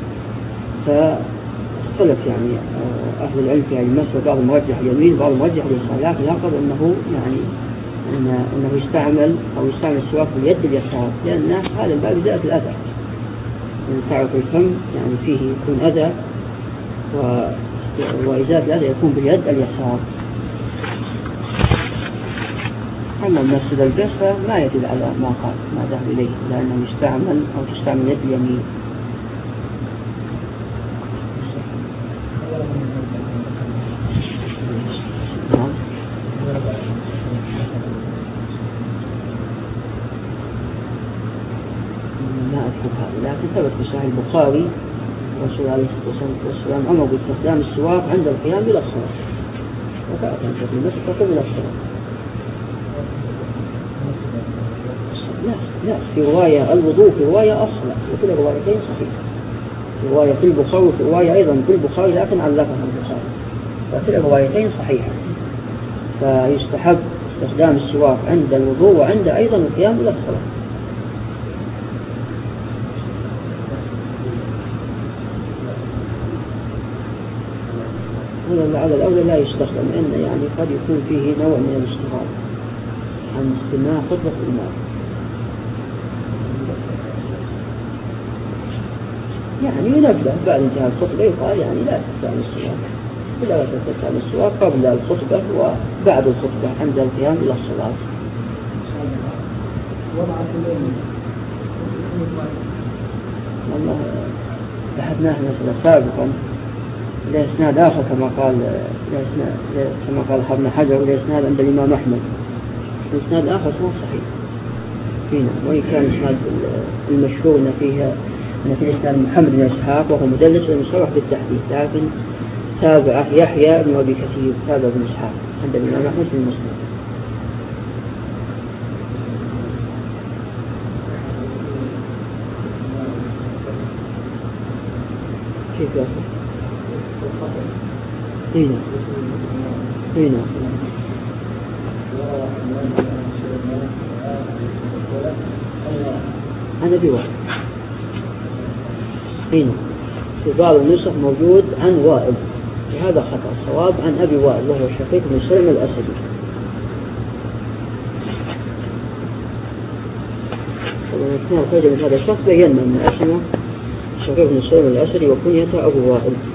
فاختلف يعني أهل العلم في هذه المسألة، بعض مرجح اليمين بعض مرجح اليسار، لكن يعقد أنه يعني أنه, أنه يستعمل أو يستعمل السواك باليد اليسار، لأن هذا الباب زائد الأذى. يعني تعرف الفم يعني فيه يكون أذى، وإزالة الأذى يكون باليد اليسار. أما المسجد الجس فما يدل على ما قال ما ذهب إليه، لأنه يستعمل أو تستعمل يد اليمين. ما أذكر هذا، لكن ثبت في صحيح البخاري الرسول عليه الصلاة والسلام أمر باستخدام السواك عند القيام إلى الصلاة، وتأتي أنت في المسجد تقوم إلى الصلاة. لا لا في رواية الوضوء في رواية أصلا، وفي الروايتين صحيح، في رواية في البخاري وفي رواية أيضا في البخاري لكن علقها البخاري، ففي الروايتين صحيحة. فيستحب استخدام السواك عند الوضوء وعند أيضا القيام إلى الصلاة. هذا على الأول لا يستخدم، لأن يعني قد يكون فيه نوع من الاستغراب عن استماع خطبة الإمام. يعني ينبه بعد انتهاء الخطبة يقال يعني لا تستعمل السواك، إلا لا تستعمل السواك قبل الخطبة وبعد الخطبة عند القيام إلى الصلاة. والله بحثناه مثلا سابقا لإسناد آخر كما قال كما قال ابن حجر، لإسناد عند الإمام أحمد، لإسناد آخر هو صحيح فينا، وإن كان إسناد المشهور أن فيها أن في إسناد محمد بن إسحاق وهو مدلس ومصرح بالتحديث، لكن تابعه يحيى بن أبي كثير تابع بن إسحاق عند الإمام أحمد في المسند. كيف يصح؟ هنا هنا أنا بواحد هنا في بعض النسخ موجود عن وائل، وهذا خطأ، الصواب عن أبي وائل وهو شقيق بن سلم الأسدي. ومن خرج من هذا الشخص بينا أن اسمه شقيق بن سلم الأسدي وكنيته أبو وائل.